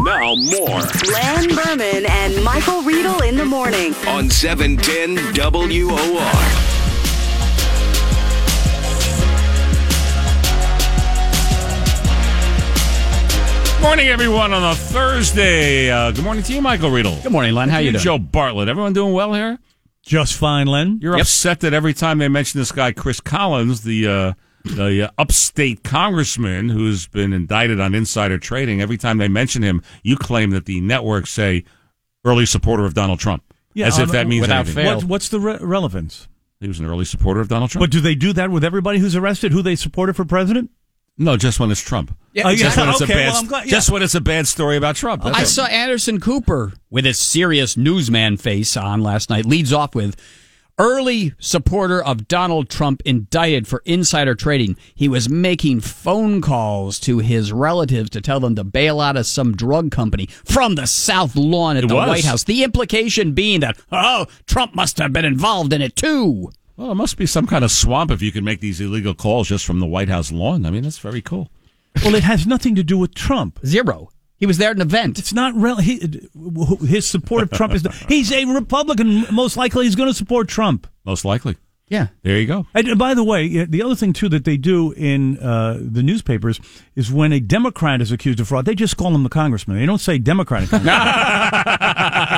Now more. Len Berman and Michael Riedel in the morning. On 710 WOR. Morning, everyone, on a Thursday. Good morning to you, Michael Riedel. Good morning, Len. How you doing? Joe Bartlett. Everyone doing well here? Just fine, Len. You're upset that every time they mention this guy, Chris Collins, the upstate congressman who's been indicted on insider trading, every time they mention him, you claim that the networks say early supporter of Donald Trump. Yeah, as if that means without anything. fail. What's the relevance? He was an early supporter of Donald Trump. But do they do that with everybody who's arrested, who they supported for president? No, just when it's Trump. Yeah, Just when it's okay, a bad, well, I'm glad- just when it's a bad story about Trump. That's I it. saw Anderson Cooper with his serious newsman face on last night. Leads off with early supporter of Donald Trump indicted for insider trading. He was making phone calls to his relatives to tell them to bail out of some drug company from the South Lawn at the White House. The implication being that, Trump must have been involved in it too. Well, it must be some kind of swamp if you can make these illegal calls just from the White House lawn. I mean, that's very cool. Well, it has nothing to do with Trump. Zero. He was there at an event. It's not his support of Trump is. He's a Republican. Most likely, he's going to support Trump. Most likely. Yeah. There you go. And by the way, the other thing, too, that they do in the newspapers is when a Democrat is accused of fraud, they just call him the congressman. They don't say Democratic congressman.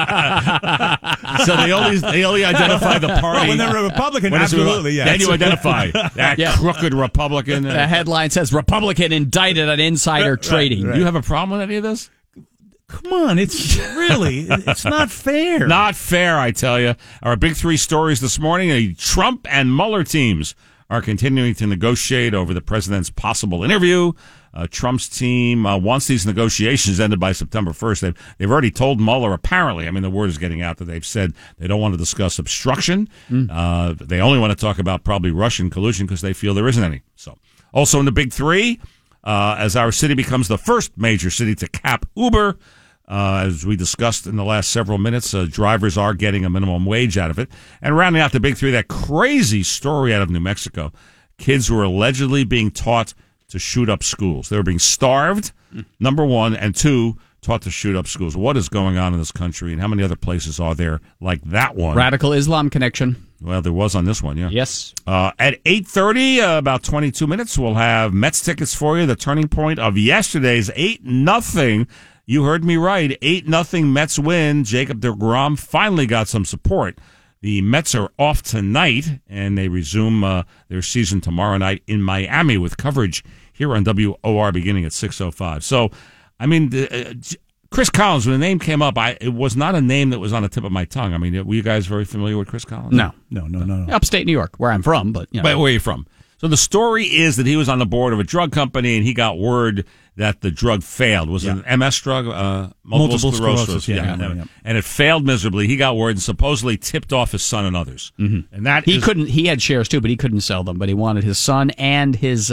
So they only identify the party. Well, when they're a Republican, When it's absolutely, yeah. Then you identify that crooked Republican. The headline says Republican indicted on insider trading. Do you have a problem with any of this? Come on, it's not fair. Not fair, I tell you. Our big three stories this morning: the Trump and Mueller teams are continuing to negotiate over the president's possible interview. Trump's team wants these negotiations ended by September 1st. They've already told Mueller, apparently, I mean, the word is getting out that they've said they don't want to discuss obstruction. They only want to talk about probably Russian collusion because they feel there isn't any. So, also in the big three, as our city becomes the first major city to cap Uber, as we discussed in the last several minutes, drivers are getting a minimum wage out of it. And rounding out the big three, that crazy story out of New Mexico. Kids who are allegedly being taught to shoot up schools. They were being starved, number one, and two, taught to shoot up schools. What is going on in this country, and how many other places are there like that one? Radical Islam connection. Well, there was on this one, yeah. Yes. At 8:30, about 22 minutes, we'll have Mets tickets for you. The turning point of yesterday's 8-0. You heard me right. 8-0 Mets win. Jacob deGrom finally got some support. The Mets are off tonight, and they resume their season tomorrow night in Miami with coverage here on WOR beginning at 6:05. So, I mean, Chris Collins, when the name came up, it was not a name that was on the tip of my tongue. I mean, were you guys very familiar with Chris Collins? No. Upstate New York, where I'm from, but you know. But where are you from? So the story is that he was on the board of a drug company, and he got word that the drug failed. Was it an MS drug? Multiple sclerosis. Yeah. And it failed miserably. He got word and supposedly tipped off his son and others. Mm-hmm. And that he had shares too, but he couldn't sell them. But he wanted his son and his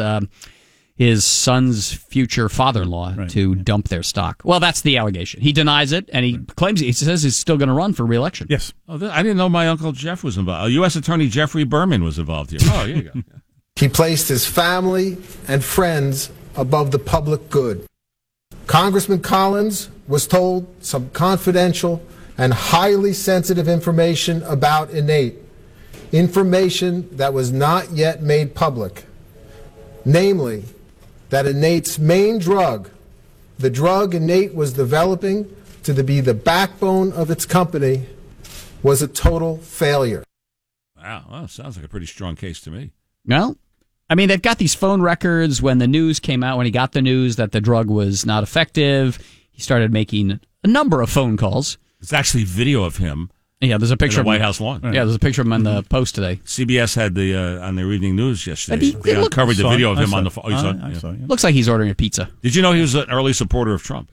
son's future father-in-law to dump their stock. Well, that's the allegation. He denies it, and he says he's still going to run for re-election. Yes. Oh, I didn't know my Uncle Jeff was involved. U.S. Attorney Jeffrey Berman was involved here. Oh, here you go. He placed his family and friends above the public good. Congressman Collins was told some confidential and highly sensitive information about Innate, information that was not yet made public, namely that Innate's main drug, the drug Innate was developing to be the backbone of its company, was a total failure. Wow, well, sounds like a pretty strong case to me. No. I mean, they've got these phone records. When the news came out, when he got the news that the drug was not effective, he started making a number of phone calls. It's actually video of him. Yeah, there's a picture of the White House lawn. Yeah, there's a picture of him on the Post today. CBS had on their evening news yesterday. They uncovered the saw video it. of him on the I phone. I saw it. Looks like he's ordering a pizza. Did you know he was an early supporter of Trump?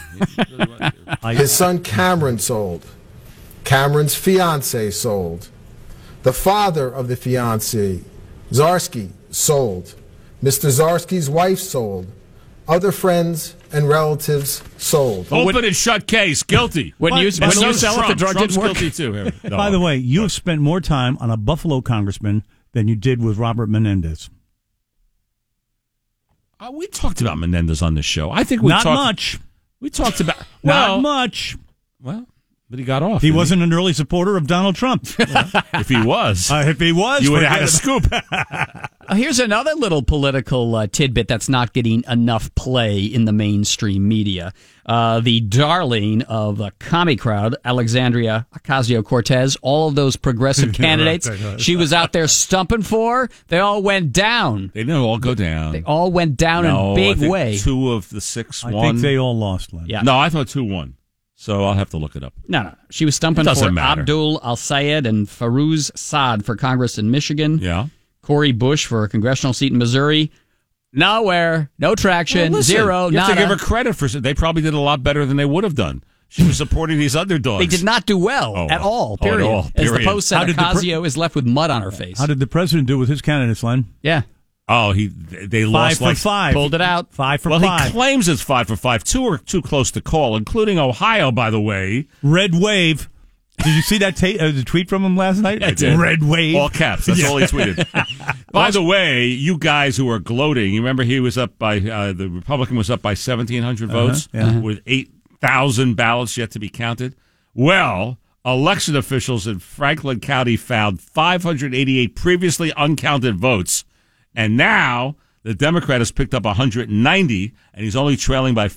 His son Cameron sold. Cameron's fiance sold. The father of the fiance, Zarsky, sold. Mr. Zarsky's wife sold. Other friends and relatives sold. Open and shut case. Guilty. When you sell it, the drug Trump's didn't work. guilty too. No. By the way, you have spent more time on a Buffalo congressman than you did with Robert Menendez. We talked about Menendez on this show. I think we Not talked, much. We talked about Not much. Well, but he got off. He didn't wasn't an early supporter of Donald Trump. If he was, If he was, you would have had forget a about- scoop. Here's another little political tidbit that's not getting enough play in the mainstream media. The darling of the commie crowd, Alexandria Ocasio-Cortez, all of those progressive candidates she was out there stumping for, they all went down. They didn't all go down. They all went down in No, a big I think way. 2 of the 6 I won. think they all lost, Len. Yeah. No, I thought 2 won. So I'll have to look it up. No. She was stumping It doesn't for matter. Abdul Al-Sayed and Farouz Saad for Congress in Michigan. Yeah. Cory Bush for a congressional seat in Missouri. Nowhere. No traction. Well, listen, Zero. You have to Nada. give her credit for. They probably did a lot better than they would have done. She was supporting these underdogs. They did not do well Oh, at all, oh, at period. all, As the period. Post said, How did the Ocasio is left with mud on her face. How did the president do with his candidates, Len? Yeah. Oh, they 5 lost for like 5. Pulled it out. 5 for Well, 5. he claims it's 5 for 5. 2 are too close to call, including Ohio, by the way. Red wave. Did you see that the tweet from him last night? I did. Red wave. All caps. That's all he tweeted. By the way, you guys who are gloating, you remember he was up by the Republican was up by 1,700 votes with 8,000 ballots yet to be counted. Well, election officials in Franklin County found 588 previously uncounted votes, and now the Democrat has picked up 190, and he's only trailing by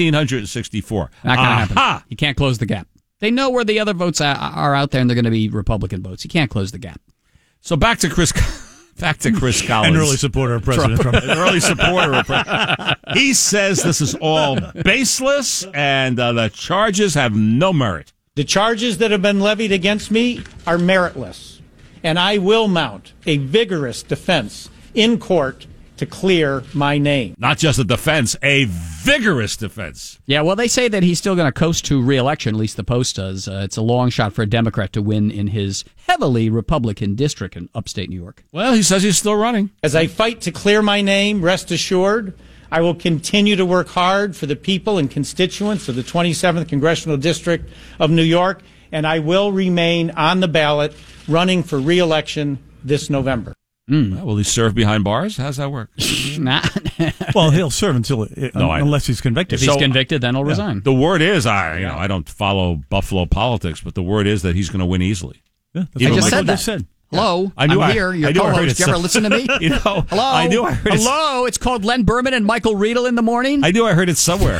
1,564. Not going to happen. You can't close the gap. They know where the other votes are out there, and they're going to be Republican votes. You can't close the gap. So back to Chris Collins. An early supporter of President Trump. An early supporter of He says this is all baseless and the charges have no merit. The charges that have been levied against me are meritless, and I will mount a vigorous defense in court to clear my name. Not just a defense, a vigorous defense. Yeah, well, they say that he's still going to coast to re-election, at least the Post does. It's a long shot for a Democrat to win in his heavily Republican district in upstate New York. Well, he says he's still running. As I fight to clear my name, rest assured, I will continue to work hard for the people and constituents of the 27th Congressional District of New York, and I will remain on the ballot running for re-election this November. Well, will he serve behind bars? How's that work? Nah. Well, he'll serve unless he's convicted. If he's convicted, then he'll resign. The word is, I don't follow Buffalo politics, but the word is that he's going to win easily. Yeah, I what just Michael said that. said. Hello, I knew I'm I- here. Your I knew I heard co-host. it You ever some- listen to me? Hello, I knew I heard it. Hello, it's called Len Berman and Michael Riedel in the morning. I knew I heard it somewhere.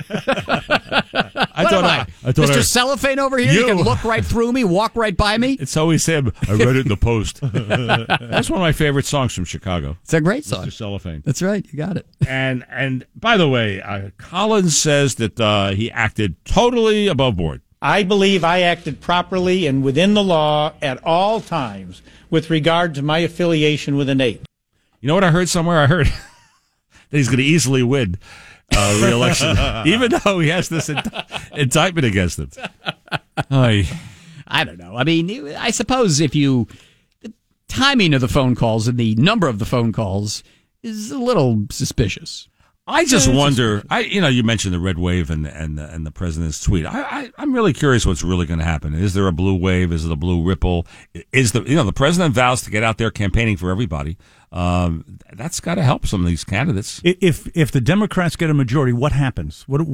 What am I Mr. Cellophane over here? You can look right through me, walk right by me. It's always him. I read it in the Post. That's one of my favorite songs from Chicago. It's a great song. Mr. Cellophane. That's right. You got it. And by the way, Collins says that he acted totally above board. I believe I acted properly and within the law at all times with regard to my affiliation with Innate. You know what I heard somewhere? I heard that he's going to easily win re-election, even though he has this indictment against him. I don't know. I mean, I suppose the timing of the phone calls and the number of the phone calls is a little suspicious. I just wonder. You mentioned the red wave and the president's tweet. I'm really curious what's really going to happen. Is there a blue wave? Is it a blue ripple? Is the president vows to get out there campaigning for everybody? That's got to help some of these candidates. If the Democrats get a majority, what happens? What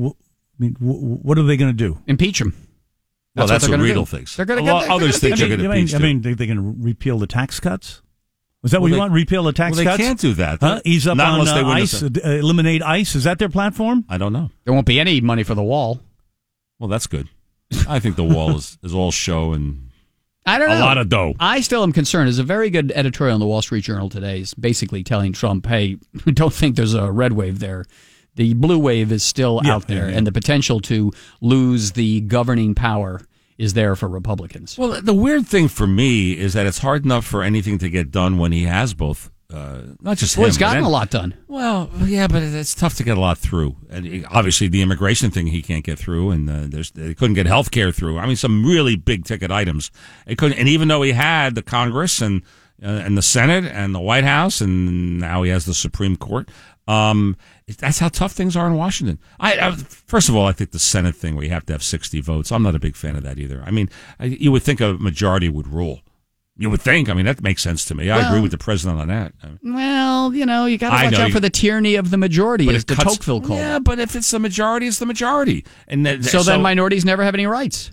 are they going to do? Impeach him. Well, that's what they're gonna Riedel do. thinks. They're going to get others think they're going to impeach. I mean, they're going to repeal the tax cuts. Was that what you want? Repeal the tax they cuts? can't do that. Huh? Ease up Not on unless they win ICE, eliminate ICE. Is that their platform? I don't know. There won't be any money for the wall. Well, that's good. I think the wall is all show and I don't know. a lot of dough. I still am concerned. There's a very good editorial in the Wall Street Journal today, is basically telling Trump, hey, don't think there's a red wave there. The blue wave is still out there, and the potential to lose the governing power is there for Republicans. Well, the weird thing for me is that it's hard enough for anything to get done when he has both. Not just him. Well, he's gotten a lot done. Well, yeah, but it's tough to get a lot through. And obviously, the immigration thing he can't get through, and they couldn't get health care through. I mean, some really big ticket items. It couldn't, and even though he had the Congress and the Senate and the White House, and now he has the Supreme Court. That's how tough things are in Washington. First of all, I think the Senate thing where you have to have 60 votes, I'm not a big fan of that either. I mean, you would think a majority would rule. You would think. I mean, that makes sense to me. I agree with the president on that. Well, you got to watch out for the tyranny of the majority, as de Tocqueville called it. Yeah, but if it's the majority, it's the majority. And then minorities never have any rights.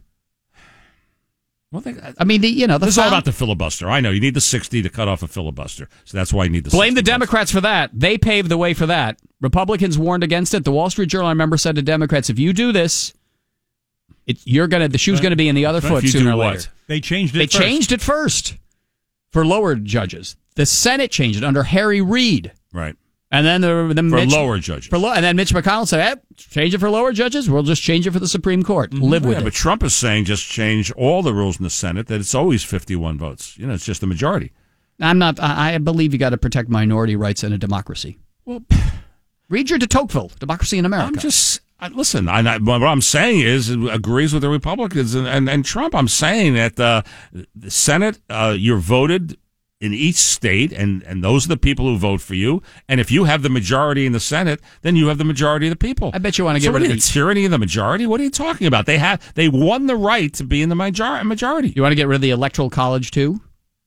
Well, this is all about the filibuster. I know you need the 60 to cut off a filibuster, so that's why you need the. Blame the Democrats for that. They paved the way for that. Republicans warned against it. The Wall Street Journal, I remember, said to Democrats, "If you do this, the shoe's going to be in the other foot sooner or later." They changed it. They changed it first for lower judges. The Senate changed it under Harry Reid, right? And then lower judges. And then Mitch McConnell said, change it for lower judges. We'll just change it for the Supreme Court. Live with it. But Trump is saying just change all the rules in the Senate, that it's always 51 votes. It's just the majority. I believe you got to protect minority rights in a democracy. Well, read your de Tocqueville, Democracy in America. Listen, what I'm saying is it agrees with the Republicans and Trump. I'm saying that the Senate, you're voted in each state, and those are the people who vote for you. And if you have the majority in the Senate, then you have the majority of the people. I bet you want to get rid of the tyranny of the majority. What are you talking about? They won the right to be in the majority. You want to get rid of the Electoral College too?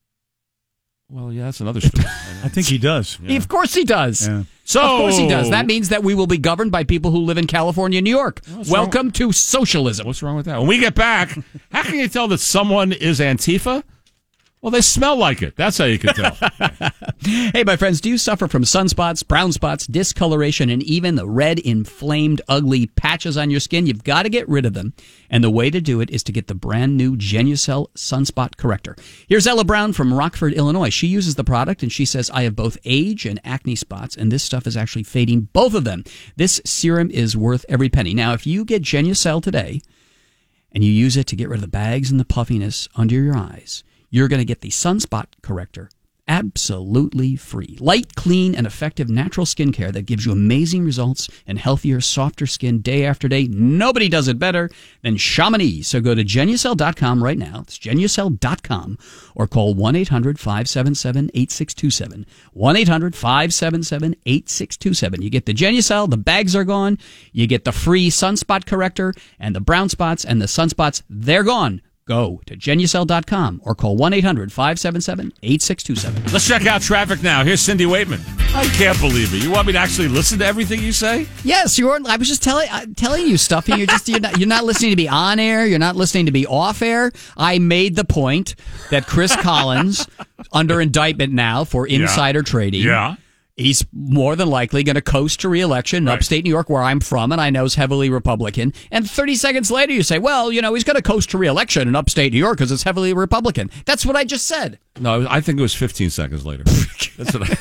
Well, yeah, that's another story. I think he does. Yeah. Of course he does. Yeah. So, of course he does. That means that we will be governed by people who live in California and New York. Welcome to socialism. What's wrong with that? When we get back, how can you tell that someone is Antifa? Well, they smell like it. That's how you can tell. Hey, my friends, do you suffer from sunspots, brown spots, discoloration, and even the red, inflamed, ugly patches on your skin? You've got to get rid of them. And the way to do it is to get the brand new Genucel Sunspot Corrector. Here's Ella Brown from Rockford, Illinois. She uses the product, and she says, I have both age and acne spots, and this stuff is actually fading both of them. This serum is worth every penny. Now, if you get Genucel today, and you use it to get rid of the bags and the puffiness under your eyes, you're going to get the Sunspot Corrector absolutely free. Light, clean, and effective natural skincare that gives you amazing results and healthier, softer skin day after day. Nobody does it better than Chamonix. So go to Genucel.com right now. It's Genucel.com or call 1-800-577-8627. 1-800-577-8627. You get the Genucel, the bags are gone. You get the free Sunspot Corrector, and the brown spots and the sunspots, they're gone. Go to Genucel.com or call 1-800-577-8627. Let's check out traffic now. Here's Cindy Waitman. I can't believe it. You want me to actually listen to everything you say? Yes, I was just telling you stuff, and you're not listening to me on air. You're not listening to me off air. I made the point that Chris Collins, under indictment now for insider trading. Yeah. He's more than likely going to coast to re-election in upstate New York, where I'm from, and I know is heavily Republican. And 30 seconds later, you say, well, he's going to coast to re-election in upstate New York because it's heavily Republican. That's what I just said. No, I think it was 15 seconds later. That's what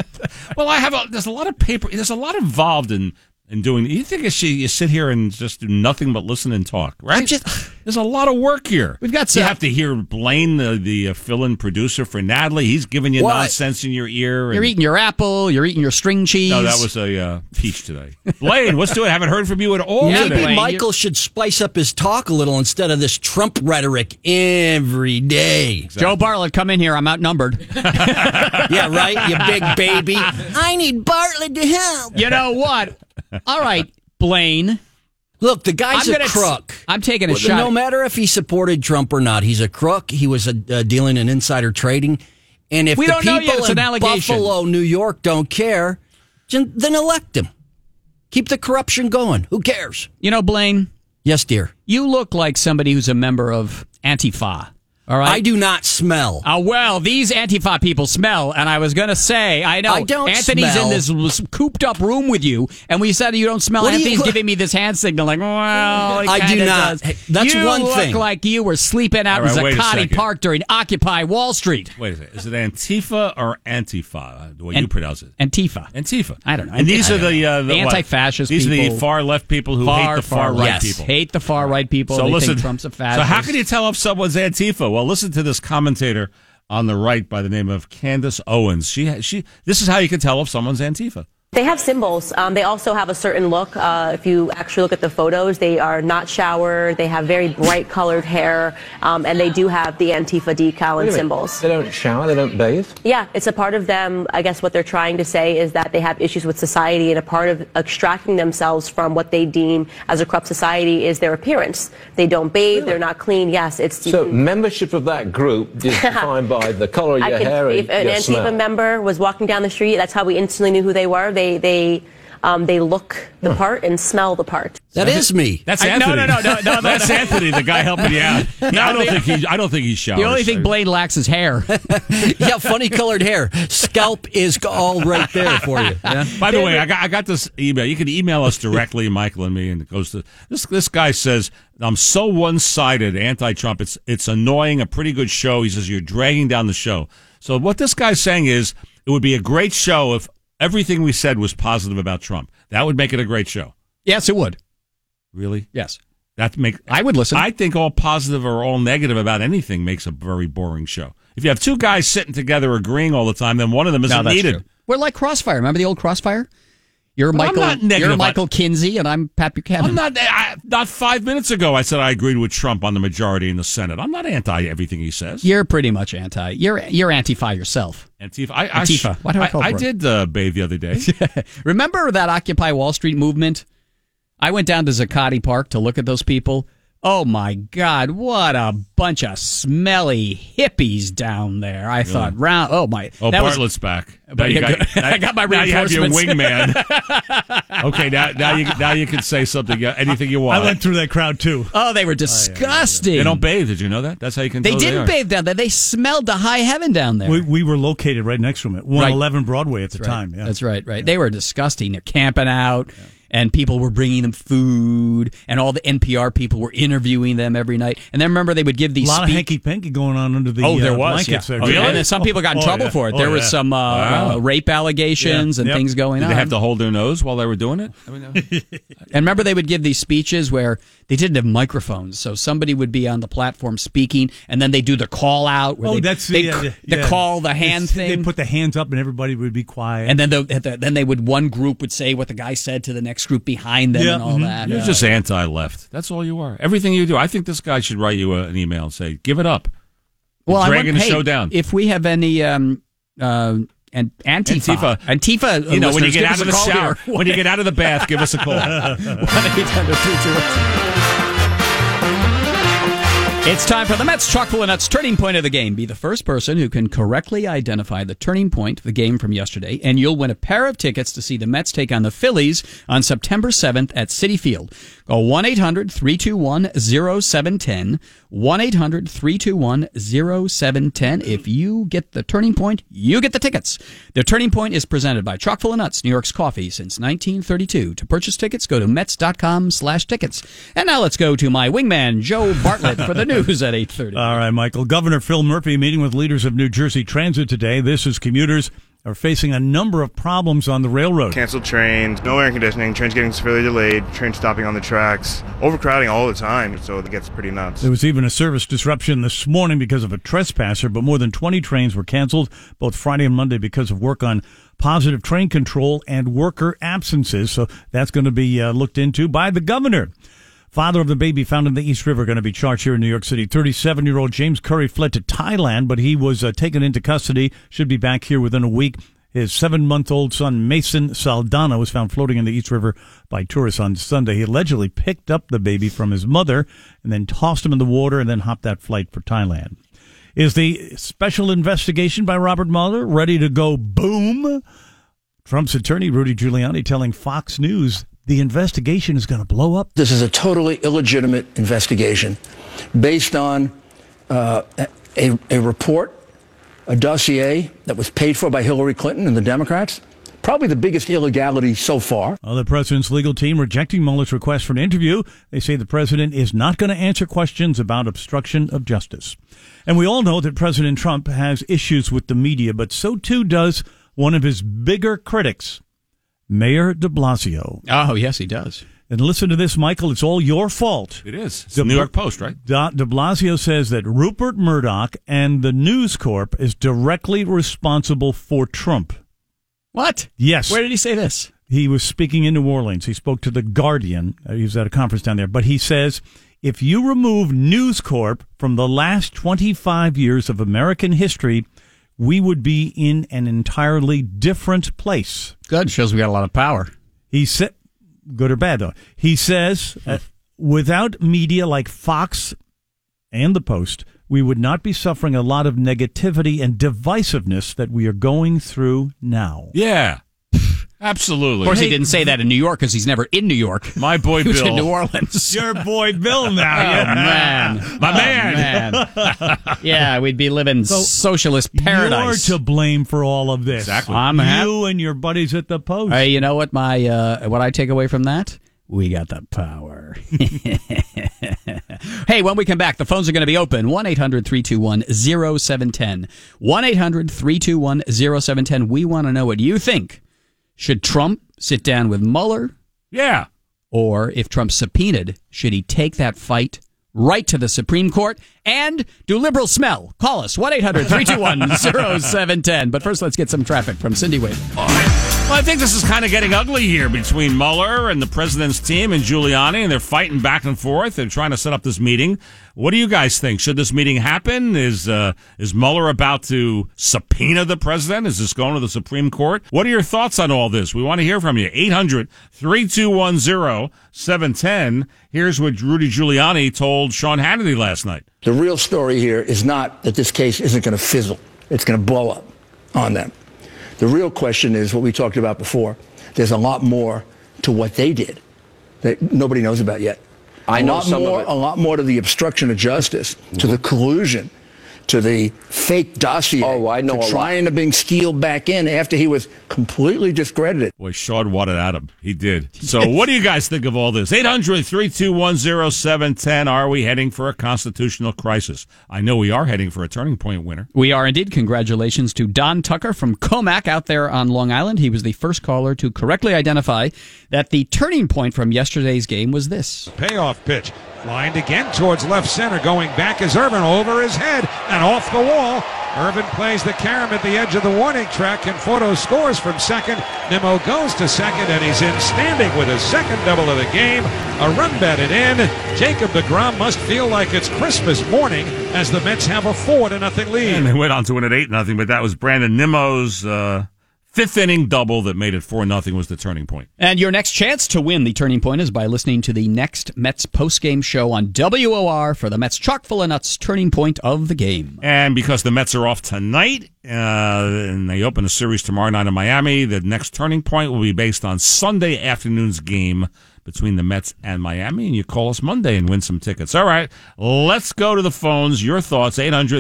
well, there's a lot of paper. There's a lot involved in doing. You think you sit here and just do nothing but listen and talk, right? There's a lot of work here. We've got you have to hear Blaine, the fill-in producer for Natalie. He's giving you nonsense in your ear. You're eating your apple. You're eating your string cheese. No, that was a peach today. Blaine, what's doing? I haven't heard from you at all today. Maybe Michael should spice up his talk a little instead of this Trump rhetoric every day. Exactly. Joe Bartlett, come in here. I'm outnumbered. Yeah, right, you big baby. I need Bartlett to help. You know what? All right, Blaine. Look, the guy's a crook. I'm taking a shot. No matter if he supported Trump or not, he's a crook. He was dealing in insider trading. And if the people in Buffalo, New York don't care, then elect him. Keep the corruption going. Who cares? You know, Blaine. Yes, dear. You look like somebody who's a member of Antifa. All right. I do not smell. Well, these Antifa people smell, and I was going to say, I know. I don't Anthony's smell. in this cooped-up room with you, and we said you don't smell. Anthony's giving me this hand signal like, well, I do not. Does. That's one thing. You look like you were sleeping out in Zuccotti Park during Occupy Wall Street. Wait a second. Is it Antifa or Antifa, the way you pronounce it? Antifa. I don't know. And these are the anti-fascist people. These are the far-left people who hate the far-right people. Hate the far-right people. So they think Trump's a fascist. So how can you tell if someone's Antifa? Well, listen to this commentator on the right by the name of Candace Owens. This is how you can tell if someone's Antifa. They have symbols. They also have a certain look. If you actually look at the photos, they are not showered. They have very bright colored hair, and they do have the Antifa decal and symbols. They don't shower, they don't bathe? Yeah, it's a part of them. I guess what they're trying to say is that they have issues with society, and a part of extracting themselves from what they deem as a corrupt society is their appearance. They don't bathe, they're not clean. Yes, it's... So membership of that group is defined by the color of your hair and if an your Antifa smell. member was walking down the street, that's how we instantly knew who they were. They look the part and smell the part. That is me. That's Anthony. No. That's Anthony, the guy helping you out. I don't think he showers. The only thing Blaine lacks is hair. Yeah, funny colored hair. Scalp is all right there for you. Yeah? By the way, I got this email. You can email us directly, Michael and me, and it goes to this guy says, I'm so one-sided, anti-Trump. It's annoying. A pretty good show. He says you're dragging down the show. So what this guy's saying is it would be a great show if everything we said was positive about Trump. That would make it a great show. Yes, it would. Really? Yes. I would listen. I think all positive or all negative about anything makes a very boring show. If you have two guys sitting together agreeing all the time, then one of them isn't needed. True. We're like Crossfire. Remember the old Crossfire? You're Michael Kinsey, and I'm Pat Buchanan. Not 5 minutes ago, I said I agreed with Trump on the majority in the Senate. I'm not anti everything he says. You're pretty much anti. You're Antifa yourself. Antifa. Antifa. Why do I call it? I did bathe the other day. Remember that Occupy Wall Street movement? I went down to Zuccotti Park to look at those people. Oh, my God, what a bunch of smelly hippies down there. I thought, Bartlett's back. I got my reinforcements. Now you have your wingman. Okay, now you can say something, anything you want. I went through that crowd, too. Oh, they were disgusting. They don't bathe. Did you know that? That's how you can tell They didn't bathe down there. They smelled to high heaven down there. We were located right next to them at 111 Broadway at the time. Yeah. That's right. They were disgusting. They're camping out. Yeah. And people were bringing them food, and all the NPR people were interviewing them every night. And then remember, they would give these a lot of hanky-panky going on under the blankets there. And some people got in trouble for it. There was some rape allegations and things going on. Did they have to hold their nose while they were doing it? And remember, they would give these speeches where they didn't have microphones, so somebody would be on the platform speaking, and then they do the call out. Where they call the hand thing. They put the hands up, and everybody would be quiet. And then one group would say what the guy said to the next group behind them and all that. You're just anti-left. That's all you are. Everything you do. I think this guy should write you an email and say, give it up. Well, dragging the show down. If we have any Antifa, when you get out of the shower, when you get out of the bath, give us a call. 1-800-221. It's time for the Mets Chock full of Nuts turning point of the game. Be the first person who can correctly identify the turning point of the game from yesterday, and you'll win a pair of tickets to see the Mets take on the Phillies on September 7th at Citi Field. Go 1-800-321-0710. 1-800-321-0710. If you get the turning point, you get the tickets. The turning point is presented by Chock full of Nuts, New York's coffee since 1932. To purchase tickets, go to Mets.com/tickets. And now let's go to my wingman, Joe Bartlett, for the news at 8:30. All right, Michael. Governor Phil Murphy meeting with leaders of New Jersey Transit today. This is commuters are facing a number of problems on the railroad. Canceled trains, no air conditioning, trains getting severely delayed, trains stopping on the tracks, overcrowding all the time, so it gets pretty nuts. There was even a service disruption this morning because of a trespasser, but more than 20 trains were canceled both Friday and Monday because of work on positive train control and worker absences. So that's going to be looked into by the governor. Father of the baby found in the East River going to be charged here in New York City. 37-year-old James Curry fled to Thailand, but he was taken into custody. Should be back here within a week. His 7-month-old son, Mason Saldana, was found floating in the East River by tourists on Sunday. He allegedly picked up the baby from his mother and then tossed him in the water and then hopped that flight for Thailand. Is the special investigation by Robert Mueller ready to go boom? Trump's attorney, Rudy Giuliani, telling Fox News the investigation is going to blow up. This is a totally illegitimate investigation based on a report, a dossier that was paid for by Hillary Clinton and the Democrats. Probably the biggest illegality so far. The president's legal team rejecting Mueller's request for an interview. They say the president is not going to answer questions about obstruction of justice. And we all know that President Trump has issues with the media, but so too does one of his bigger critics, Mayor de Blasio. Oh, yes, he does. And listen to this, Michael. It's all your fault. It is. It's the New York Post, right? De Blasio says that Rupert Murdoch and the News Corp is directly responsible for Trump. What? Yes. Where did he say this? He was speaking in New Orleans. He spoke to The Guardian. He was at a conference down there. But he says, if you remove News Corp from the last 25 years of American history, we would be in an entirely different place. Good. Shows we got a lot of power. He said, good or bad, though. He says, without media like Fox and The Post, we would not be suffering a lot of negativity and divisiveness that we are going through now. Yeah. Absolutely. Of course, he didn't say that in New York because he's never in New York. My boy He was Bill. in New Orleans. Your boy Bill now. Oh, man. My man. Yeah, we'd be living socialist paradise. You're to blame for all of this. Exactly. You and your buddies at the Post. Hey, you know what what I take away from that? We got the power. Hey, when we come back, the phones are going to be open. 1-800-321-0710. 1-800-321-0710. We want to know what you think. Should Trump sit down with Mueller? Yeah. Or if Trump's subpoenaed, should he take that fight right to the Supreme Court? And do liberals smell? Call us, 1-800-321-0710. But first, let's get some traffic from Cindy Wade. Well, I think this is kind of getting ugly here between Mueller and the president's team and Giuliani, and they're fighting back and forth. They're trying to set up this meeting. What do you guys think? Should this meeting happen? Is Mueller about to subpoena the president? Is this going to the Supreme Court? What are your thoughts on all this? We want to hear from you. 800-321-0710. Here's what Rudy Giuliani told Sean Hannity last night. The real story here is not that this case isn't going to fizzle. It's going to blow up on them. The real question is what we talked about before. There's a lot more to what they did that nobody knows about yet. A lot more to the obstruction of justice, to the collusion, to the fake dossier. Oh, I know. To trying to bring Steele back in after he was completely discredited. Boy, Sean wanted at him. He did. So what do you guys think of all this? 800-321-0710. Are we heading for a constitutional crisis? I know we are heading for a turning point winner. We are indeed. Congratulations to Don Tucker from Comac out there on Long Island. He was the first caller to correctly identify that the turning point from yesterday's game was this. Payoff pitch. Lined again towards left center. Going back is Irvin over his head and off the wall. Irvin plays the carom at the edge of the warning track. Conforto scores from second. Nimmo goes to second, and he's in standing with his second double of the game. A run batted in. Jacob deGrom must feel like it's Christmas morning as the Mets have a 4-0 lead. And they went on to win at 8-0, but that was Brandon Nimmo's fifth inning double that made it 4-0 was the turning point. And your next chance to win the turning point is by listening to the next Mets postgame show on WOR for the Mets chock full of nuts turning point of the game. And because the Mets are off tonight, and they open a series tomorrow night in Miami, the next turning point will be based on Sunday afternoon's game between the Mets and Miami, and you call us Monday and win some tickets. All right, let's go to the phones. Your thoughts,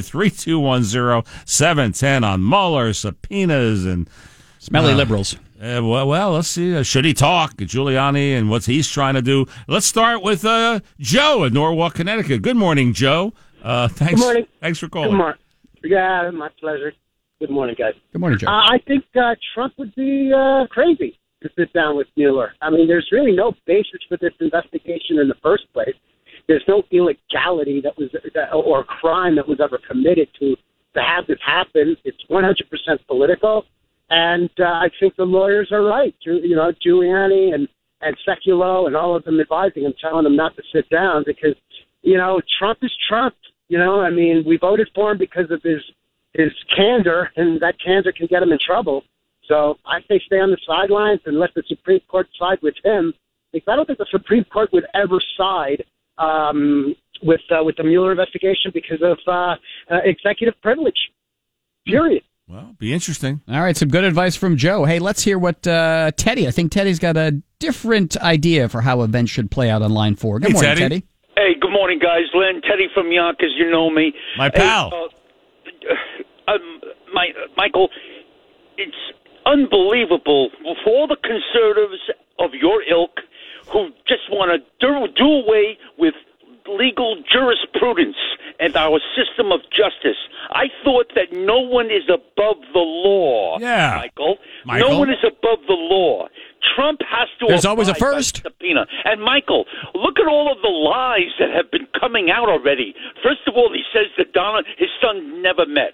800-321-0710 on Mueller, subpoenas, and smelly liberals. Well, let's see. Should he talk? Giuliani and what he's trying to do. Let's start with Joe in Norwalk, Connecticut. Good morning, Joe. Thanks. Good morning. Thanks for calling. Good morning. Yeah, my pleasure. Good morning, guys. Good morning, Joe. I think Trump would be crazy to sit down with Mueller. I mean, there's really no basis for this investigation in the first place. There's no illegality that was or crime that was ever committed to have this happen. It's 100% political. And I think the lawyers are right. Giuliani and Sekulow and all of them advising him, telling him not to sit down because, Trump is Trump. I mean, we voted for him because of his candor, and that candor can get him in trouble. So I say stay on the sidelines and let the Supreme Court side with him. Because I don't think the Supreme Court would ever side with the Mueller investigation because of executive privilege. Period. Well, be interesting. All right, some good advice from Joe. Hey, let's hear what Teddy. I think Teddy's got a different idea for how events should play out on line 4. Good morning, Teddy. Hey, good morning, guys. Len, Teddy from Yonkers, you know me. My pal. Michael, it's unbelievable for all the conservatives of your ilk who just want to do away with legal jurisprudence and our system of justice. I thought that no one is above the law, Michael. No one is above the law. Trump has to. There's always a first. Subpoena. And Michael, look at all of the lies that have been coming out already. First of all, he says that his son never met.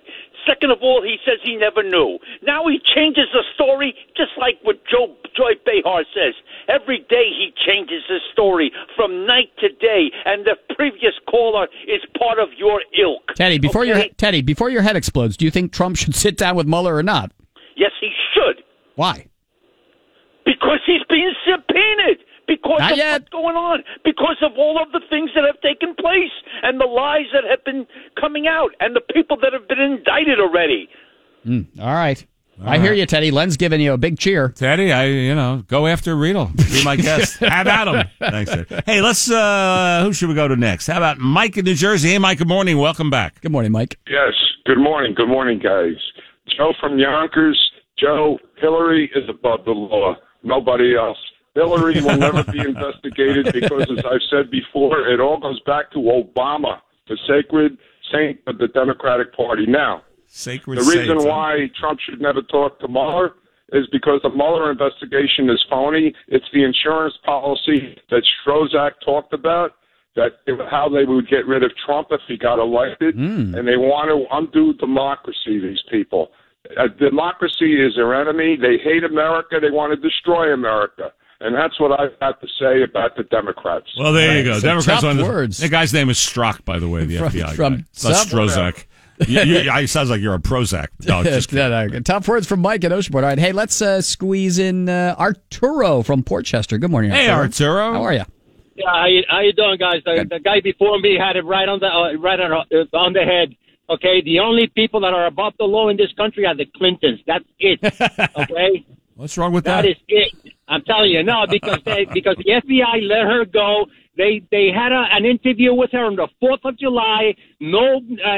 Second of all, he says he never knew. Now he changes the story, just like what Joy Behar says. Every day he changes his story from night to day, and the previous caller is part of your ilk. Teddy, before your head explodes, do you think Trump should sit down with Mueller or not? Yes, he should. Why? Because he's being subpoenaed. Because Not of yet. what's going on. Because of all of the things that have taken place and the lies that have been coming out and the people that have been indicted already. All right. I hear you, Teddy. Len's giving you a big cheer. Teddy, go after Riedel. Be my guest. Have at him. Thanks, Ed. Hey, let's, who should we go to next? How about Mike in New Jersey? Hey, Mike, good morning. Welcome back. Good morning, Mike. Yes, good morning. Good morning, guys. Joe from Yonkers. Joe, Hillary is above the law. Nobody else. Hillary will never be investigated because, as I've said before, it all goes back to Obama, the sacred saint of the Democratic Party. Now, the reason why Trump should never talk to Mueller is because the Mueller investigation is phony. It's the insurance policy that Strozak talked about, how they would get rid of Trump if he got elected, and they want to undo democracy, these people. Democracy is their enemy. They hate America. They want to destroy America. And that's what I've got to say about the Democrats. Well, there you go. Some Democrats tough on words. The guy's name is Strzok, by the way, the FBI from guy. That's Strozak. It sounds like you're a Prozac. No, just no. Top words from Mike at Oceanport. All right, hey, let's squeeze in Arturo from Portchester. Good morning, Arturo. Hey, Arturo. How are you? Yeah, how you doing, guys? The guy before me had it right on the head. Okay, the only people that are above the law in this country are the Clintons. That's it. Okay. What's wrong with that? That is it. I'm telling you, no, because the FBI let her go. They had an interview with her on the 4th of July. No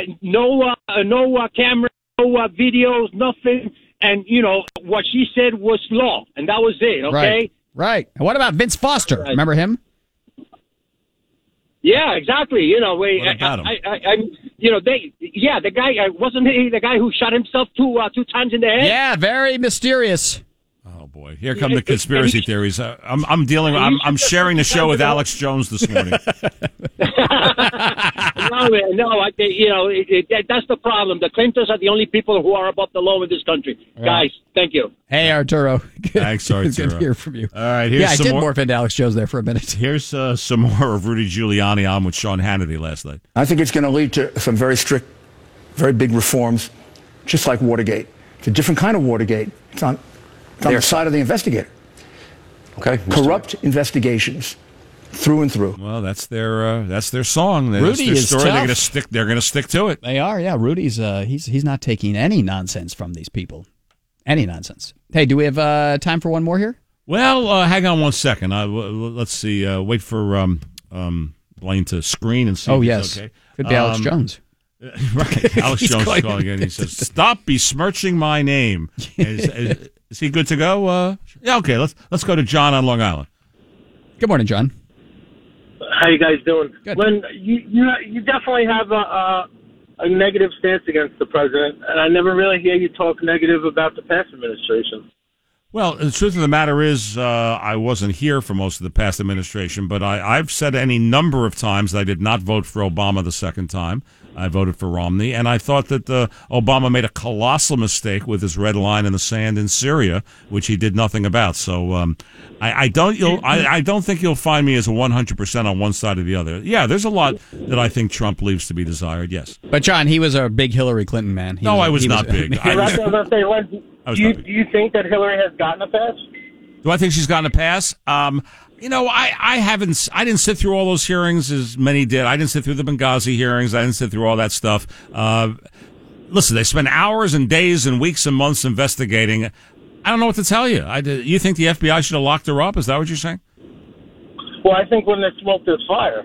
camera, no videos, nothing. And what she said was law, and that was it. Okay. Right. And what about Vince Foster? Right. Remember him? Yeah, exactly. What about him? The guy wasn't he the guy who shot himself two times in the head? Yeah, very mysterious. Oh boy, here come the conspiracy theories. I'm sharing the show with Alex Jones this morning. That's the problem. The Clintons are the only people who are above the law in this country. Yeah. Guys, thank you. Hey, Arturo. Thanks, Arturo. Good to hear from you. All right, here's I some did more. morph into Alex Jones there for a minute. Here's some more of Rudy Giuliani on with Sean Hannity last night. I think it's going to lead to some very strict, very big reforms, just like Watergate. It's a different kind of Watergate. It's on the side of the investigator. Okay. Corrupt investigations through and through. Well, that's their song. That's Rudy their is story. tough. They're gonna stick to it. They are, yeah. Rudy's he's not taking any nonsense from these people. Any nonsense. Hey, do we have time for one more here? Well, hang on one second. Let's see. Wait for Blaine to screen and see. Oh, if yes. it's okay. Could be Alex Jones. Right. Alex Jones is calling in. He says, "Stop besmirching my name." Is he good to go? Yeah. Okay. Let's go to John on Long Island. Good morning, John. How you guys doing? Good. When you definitely have a negative stance against the president, and I never really hear you talk negative about the past administration. Well, the truth of the matter is, I wasn't here for most of the past administration, but I've said any number of times that I did not vote for Obama the second time. I voted for Romney, and I thought that Obama made a colossal mistake with his red line in the sand in Syria, which he did nothing about. So I don't think you'll find me as a 100% on one side or the other. Yeah, there's a lot that I think Trump leaves to be desired. Yes, but John, he was a big Hillary Clinton man. I was not big. Do you think that Hillary has gotten a pass? Do I think she's gotten a pass? I didn't sit through all those hearings as many did. I didn't sit through the Benghazi hearings. I didn't sit through all that stuff. Listen, they spend hours and days and weeks and months investigating. I don't know what to tell you. You think the FBI should have locked her up? Is that what you're saying? Well, I think when there's smoke, there's fire.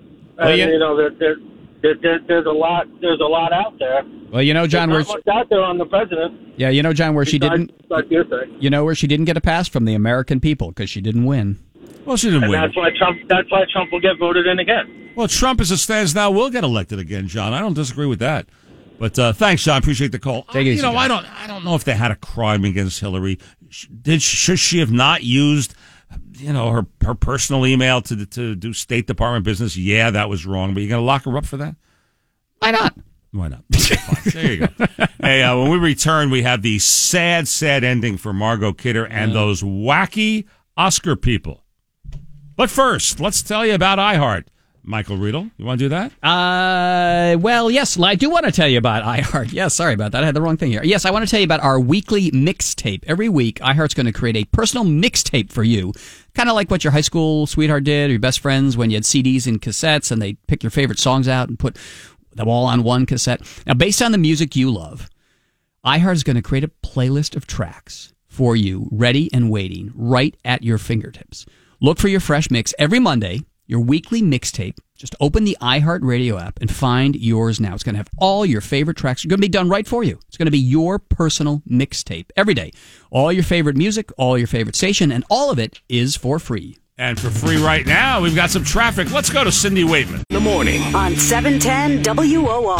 There's a lot out there. Well, John, there's not much out there on the president. Yeah, John, where she didn't. Where she didn't get a pass from the American people because she didn't win. Well, she didn't win. That's why Trump will get voted in again. Well, Trump, as it stands now, will get elected again, John. I don't disagree with that. But thanks, John. Appreciate the call. Take it easy, I don't know if they had a crime against Hillary. Should she have not used, her personal email to do State Department business? Yeah, that was wrong. But you're going to lock her up for that? Why not? Why not? Fine. There you go. Hey, when we return, we have the sad, sad ending for Margot Kidder and those wacky Oscar people. But first, let's tell you about iHeart. Michael Riedel, you want to do that? Well, yes, I do want to tell you about iHeart. Yes, sorry about that. I had the wrong thing here. Yes, I want to tell you about our weekly mixtape. Every week, iHeart's going to create a personal mixtape for you, kind of like what your high school sweetheart did, or your best friends when you had CDs and cassettes, and they pick your favorite songs out and put them all on one cassette. Now, based on the music you love, iHeart is going to create a playlist of tracks for you, ready and waiting, right at your fingertips. Look for your fresh mix every Monday. Your weekly mixtape. Just open the iHeartRadio app and find yours now. It's going to have all your favorite tracks. It's going to be done right for you. It's going to be your personal mixtape every day. All your favorite music, all your favorite station, and all of it is for free. And for free right now, we've got some traffic. Let's go to Cindy Waitman. The morning on 710 WOR.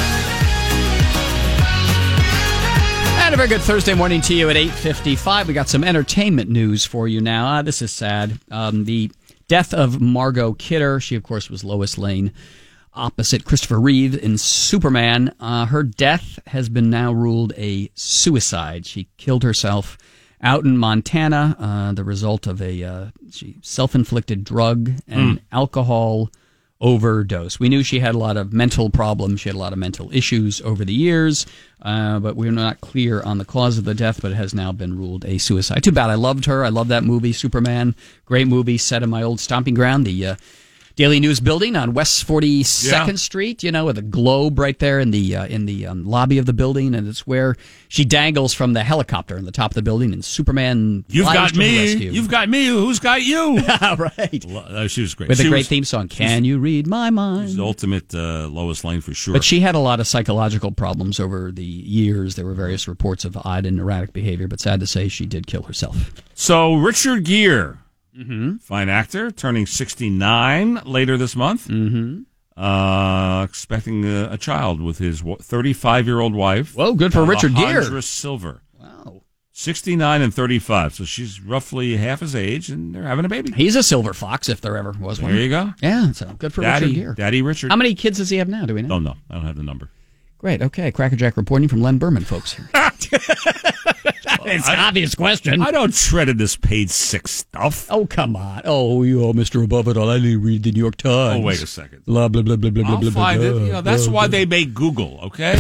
And a very good Thursday morning to you at 8:55. We got some entertainment news for you now. This is sad. The death of Margot Kidder. She, of course, was Lois Lane opposite Christopher Reeve in Superman. Her death has been now ruled a suicide. She killed herself out in Montana, the result of a self-inflicted drug and alcohol overdose. We knew she had a lot of mental problems. She had a lot of mental issues over the years, but we're not clear on the cause of the death, but it has now been ruled a suicide. Too bad. I loved her. I love that movie, Superman. Great movie, set in my old stomping ground, the Daily News building on West 42nd Street, you know, with a globe right there in the lobby of the building, and it's where she dangles from the helicopter on the top of the building, and Superman You've flies got to me. the rescue. You've got me. Who's got you? Right. She was great. With a great theme song, Can You Read My Mind? She's the ultimate Lois Lane for sure. But she had a lot of psychological problems over the years. There were various reports of odd and erratic behavior, but sad to say, she did kill herself. So Richard Gere, fine actor, turning 69 later this month. Expecting a child with his 35-year-old wife. Whoa, good for Richard Gere. Alejandra Silver. Wow. 69 and 35, so she's roughly half his age, and they're having a baby. He's a silver fox, if there ever was one. There you go. Yeah, so good for Richard Gere. Daddy Richard. How many kids does he have now, do we know? Don't know. I don't have the number. Great, okay. Crackerjack reporting from Len Berman, folks. It's an obvious question. I don't shred in this page 6 stuff. Oh, come on. Oh, Mr. Above It All, I only read the New York Times. Oh, wait a second. Blah, blah, blah, blah, blah, I'll blah, find blah, it. You know, that's blah, why blah. they make Google, okay?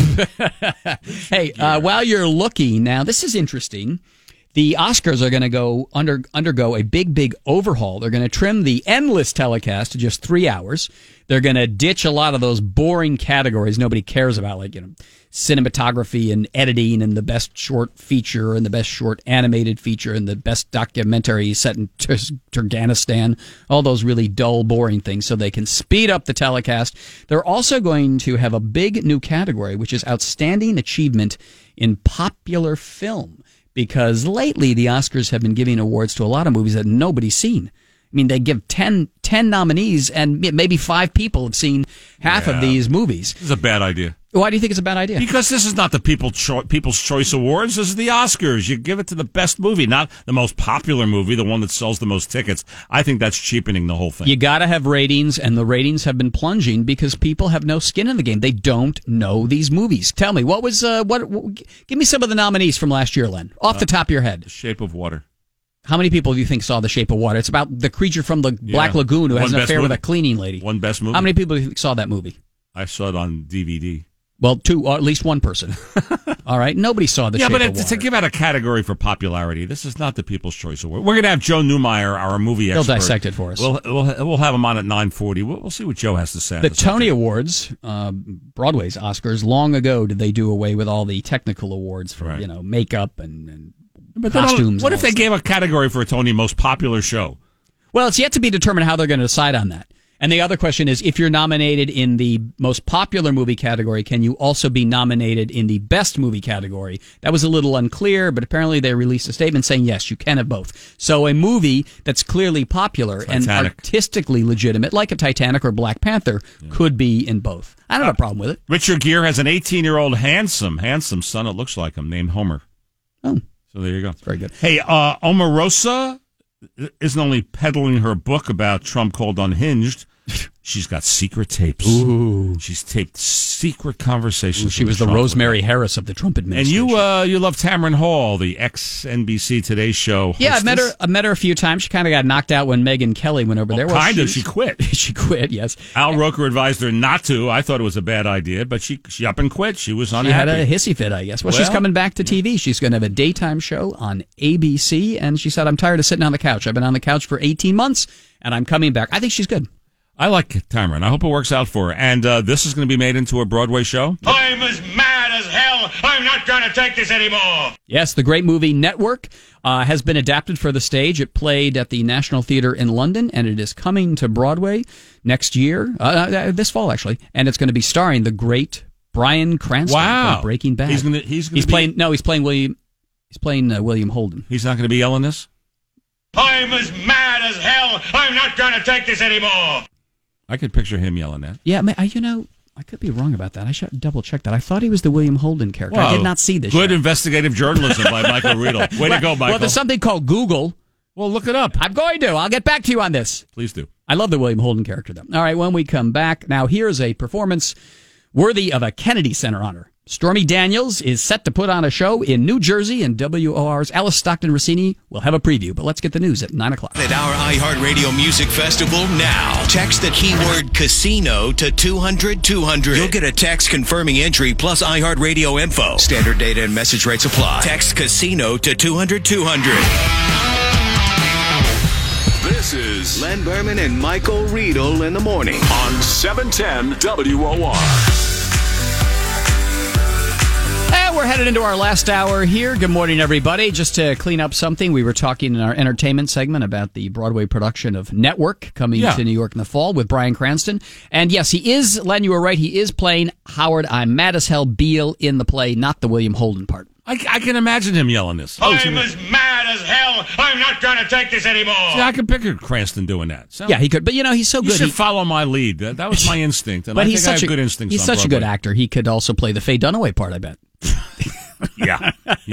Hey, while you're looking, now, this is interesting. The Oscars are going to go undergo a big overhaul. They're going to trim the endless telecast to just 3 hours. They're going to ditch a lot of those boring categories nobody cares about, like, cinematography and editing and the best short feature and the best short animated feature and the best documentary set in Turkmenistan, all those really dull, boring things, so they can speed up the telecast. They're also going to have a big new category, which is Outstanding Achievement in Popular Film, because lately the Oscars have been giving awards to a lot of movies that nobody's seen. I mean, they give 10 nominees, and maybe 5 people have seen half of these movies. This is a bad idea. Why do you think it's a bad idea? Because this is not the People's Choice Awards. This is the Oscars. You give it to the best movie, not the most popular movie, the one that sells the most tickets. I think that's cheapening the whole thing. You got to have ratings, and the ratings have been plunging because people have no skin in the game. They don't know these movies. Tell me, what was give me some of the nominees from last year, Len, off the top of your head. The Shape of Water. How many people do you think saw The Shape of Water? It's about the creature from the Black Lagoon who has an affair with a cleaning lady. One best movie. How many people do you think saw that movie? I saw it on DVD. Well, 2, or at least one person. All right, nobody saw The Shape of Water. Yeah, but to give out a category for popularity, this is not the People's Choice Award. We're going to have Joe Newmeyer, our movie expert. He'll dissect it for us. We'll have him on at 9:40. We'll see what Joe has to say. The Tony Awards, Broadway's Oscars, long ago did they do away with all the technical awards for makeup and costumes. What if they gave a category for a Tony Most Popular Show? Well, it's yet to be determined how they're going to decide on that. And the other question is, if you're nominated in the most popular movie category, can you also be nominated in the best movie category? That was a little unclear, but apparently they released a statement saying, yes, you can have both. So a movie that's clearly popular and artistically legitimate, like a Titanic or Black Panther, could be in both. I don't have a problem with it. Richard Gere has an 18-year-old handsome son, it looks like him, named Homer. Oh. So there you go. That's very good. Hey, Omarosa isn't only peddling her book about Trump called Unhinged, She's got secret tapes. Ooh. She's taped secret conversations. She was the Rosemary Harris of the Trump administration. And you love Tamron Hall, the ex-NBC Today Show hostess. Yeah, I met her a few times. She kind of got knocked out when Megyn Kelly went over there. She quit. She quit, yes. Al Roker advised her not to. I thought it was a bad idea, but she up and quit. She was unhappy. She had a hissy fit, I guess. Well, she's coming back to TV. She's going to have a daytime show on ABC, and she said, I'm tired of sitting on the couch. I've been on the couch for 18 months, and I'm coming back. I think she's good. I like Tamron. I hope it works out for her. And this is going to be made into a Broadway show? I'm as mad as hell. I'm not going to take this anymore. Yes, the great movie Network has been adapted for the stage. It played at the National Theatre in London, and it is coming to Broadway next year, this fall, actually. And it's going to be starring the great Bryan Cranston from Breaking Bad. He's playing William Holden. He's not going to be yelling this? I'm as mad as hell. I'm not going to take this anymore. I could picture him yelling that. Yeah, I could be wrong about that. I should double check that. I thought he was the William Holden character. I did not see this. Good investigative journalism by Michael Riedel. Way to go, Michael. Well, there's something called Google. Well, look it up. I'm going to. I'll get back to you on this. Please do. I love the William Holden character, though. All right, when we come back, now here's a performance worthy of a Kennedy Center honor. Stormy Daniels is set to put on a show in New Jersey, and WOR's Alice Stockton Rossini will have a preview. But let's get the news at 9 o'clock. At our iHeartRadio Music Festival now. Text the keyword casino to 200-200. You'll get a text confirming entry plus iHeartRadio info. Standard data and message rates apply. Text casino to 200-200. This is Len Berman and Michael Riedel in the morning on 710 WOR. And we're headed into our last hour here. Good morning, everybody. Just to clean up something, we were talking in our entertainment segment about the Broadway production of Network coming to New York in the fall with Bryan Cranston. And yes, he is, Len, you were right, he is playing Howard I'm Mad as Hell Beale in the play, not the William Holden part. I can imagine him yelling this. I'm as mad as hell. I'm not going to take this anymore. See, I can picture Cranston doing that. Yeah, he could. But, he's so good. You should follow my lead. That was my instinct. And I think I have good instincts He's such a good actor. He could also play the Faye Dunaway part, I bet. Yeah.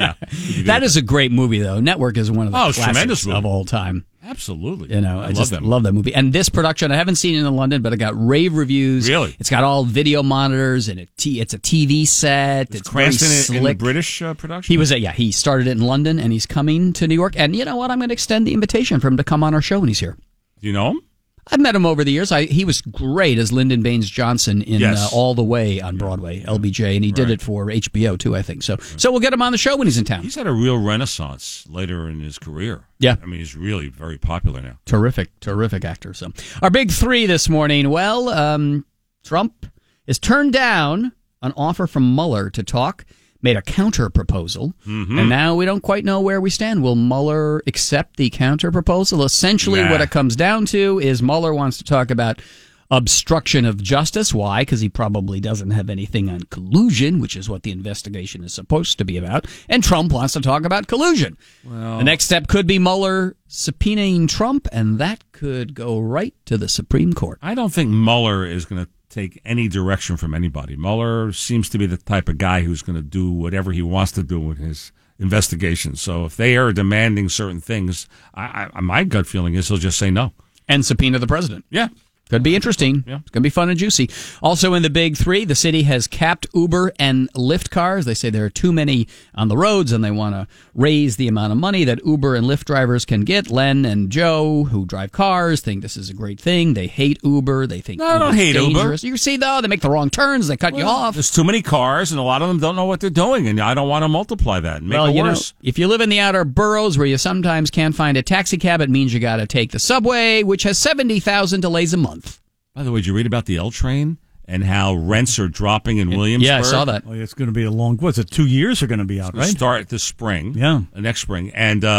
That is a great movie, though. Network is one of the classics of all time. Absolutely. I just love that movie. And this production, I haven't seen it in London, but it got rave reviews. Really? It's got all video monitors, and it's a TV set. It's Cranston very slick. in the British production? He started it in London, and he's coming to New York. And you know what? I'm going to extend the invitation for him to come on our show when he's here. Do you know him? I've met him over the years. He was great as Lyndon Baines Johnson in All the Way on Broadway, LBJ, and he did it for HBO too, I think. So we'll get him on the show when he's in town. He's had a real renaissance later in his career. Yeah. I mean, he's really very popular now. Terrific actor. So our big three this morning. Well, Trump has turned down an offer from Mueller to talk, made a counter proposal, and now we don't quite know where we stand. Will Mueller accept the counter proposal? Essentially, what it comes down to is Mueller wants to talk about obstruction of justice. Why? Because he probably doesn't have anything on collusion, which is what the investigation is supposed to be about. And Trump wants to talk about collusion. Well, the next step could be Mueller subpoenaing Trump, and that could go right to the Supreme Court. I don't think Mueller is going to take any direction from anybody. Mueller seems to be the type of guy who's going to do whatever he wants to do with his investigation. So if they are demanding certain things, my gut feeling is he'll just say no. And subpoena the president. Yeah. Could be interesting. Yeah. It's going to be fun and juicy. Also in the big three, the city has capped Uber and Lyft cars. They say there are too many on the roads, and they want to raise the amount of money that Uber and Lyft drivers can get. Len and Joe, who drive cars, think this is a great thing. They hate Uber. They think I don't hate dangerous. Uber. You see, though, they make the wrong turns. They cut you off. There's too many cars, and a lot of them don't know what they're doing, and I don't want to multiply that and make it worse. If you live in the outer boroughs where you sometimes can't find a taxi cab, it means you got to take the subway, which has 70,000 delays a month. By the way, did you read about the L train and how rents are dropping in Williamsburg? Yeah, I saw that. Oh, it's going to be a long. What's it? 2 years are going to be out, right? Start this spring. Yeah, next spring,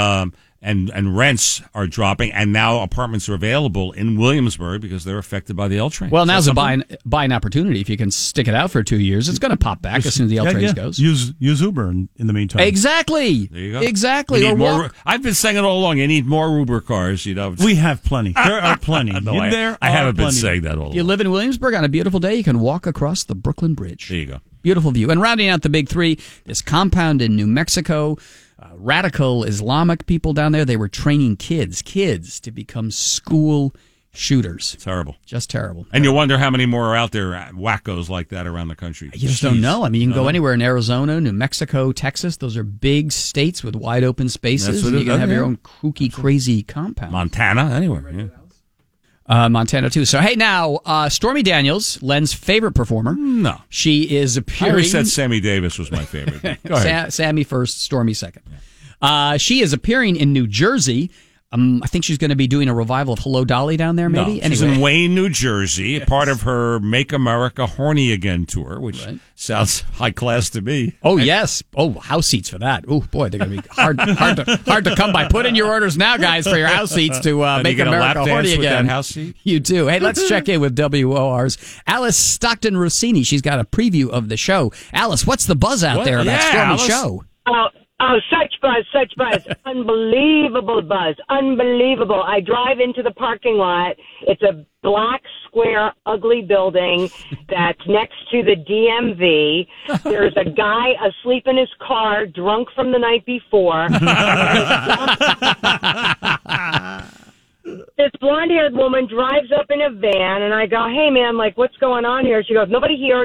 and rents are dropping, and now apartments are available in Williamsburg because they're affected by the L train. Well, now's a buying opportunity. If you can stick it out for 2 years, it's going to pop back as soon as the L train goes. Use Uber in the meantime. Exactly. There you go. Exactly. You need more, I've been saying it all along. You need more Uber cars. We have plenty. There are plenty. I haven't been saying that all along. If you live in Williamsburg on a beautiful day, you can walk across the Brooklyn Bridge. There you go. Beautiful view. And rounding out the big three, this compound in New Mexico. Radical Islamic people down there, they were training kids to become school shooters. Terrible. Just terrible. And you wonder how many more are out there, wackos like that around the country. You just don't know. I mean, you can go anywhere in Arizona, New Mexico, Texas. Those are big states with wide open spaces. You can have your own kooky, crazy compound. Montana, anywhere. Yeah. Montana, too. So, hey, now, Stormy Daniels, Len's favorite performer. No. She is appearing... I always said Sammy Davis was my favorite. Go ahead. Sammy first, Stormy second. She is appearing in New Jersey. I think she's going to be doing a revival of Hello, Dolly down there, maybe? No, she's in Wayne, New Jersey, part of her Make America Horny Again tour, which sounds high class to me. Oh, yes. Oh, house seats for that. Oh, boy, they're going to be hard to come by. Put in your orders now, guys, for your house seats to Make America Horny Again. With that house seat? You do. Hey, let's check in with WOR's Alice Stockton-Rossini. She's got a preview of the show. Alice, what's the buzz out there about Stormy's show? Oh, such buzz. Unbelievable buzz. Unbelievable. I drive into the parking lot. It's a black, square, ugly building that's next to the DMV. There's a guy asleep in his car, drunk from the night before. This blonde-haired woman drives up in a van, and I go, hey, man, like, what's going on here? She goes, nobody here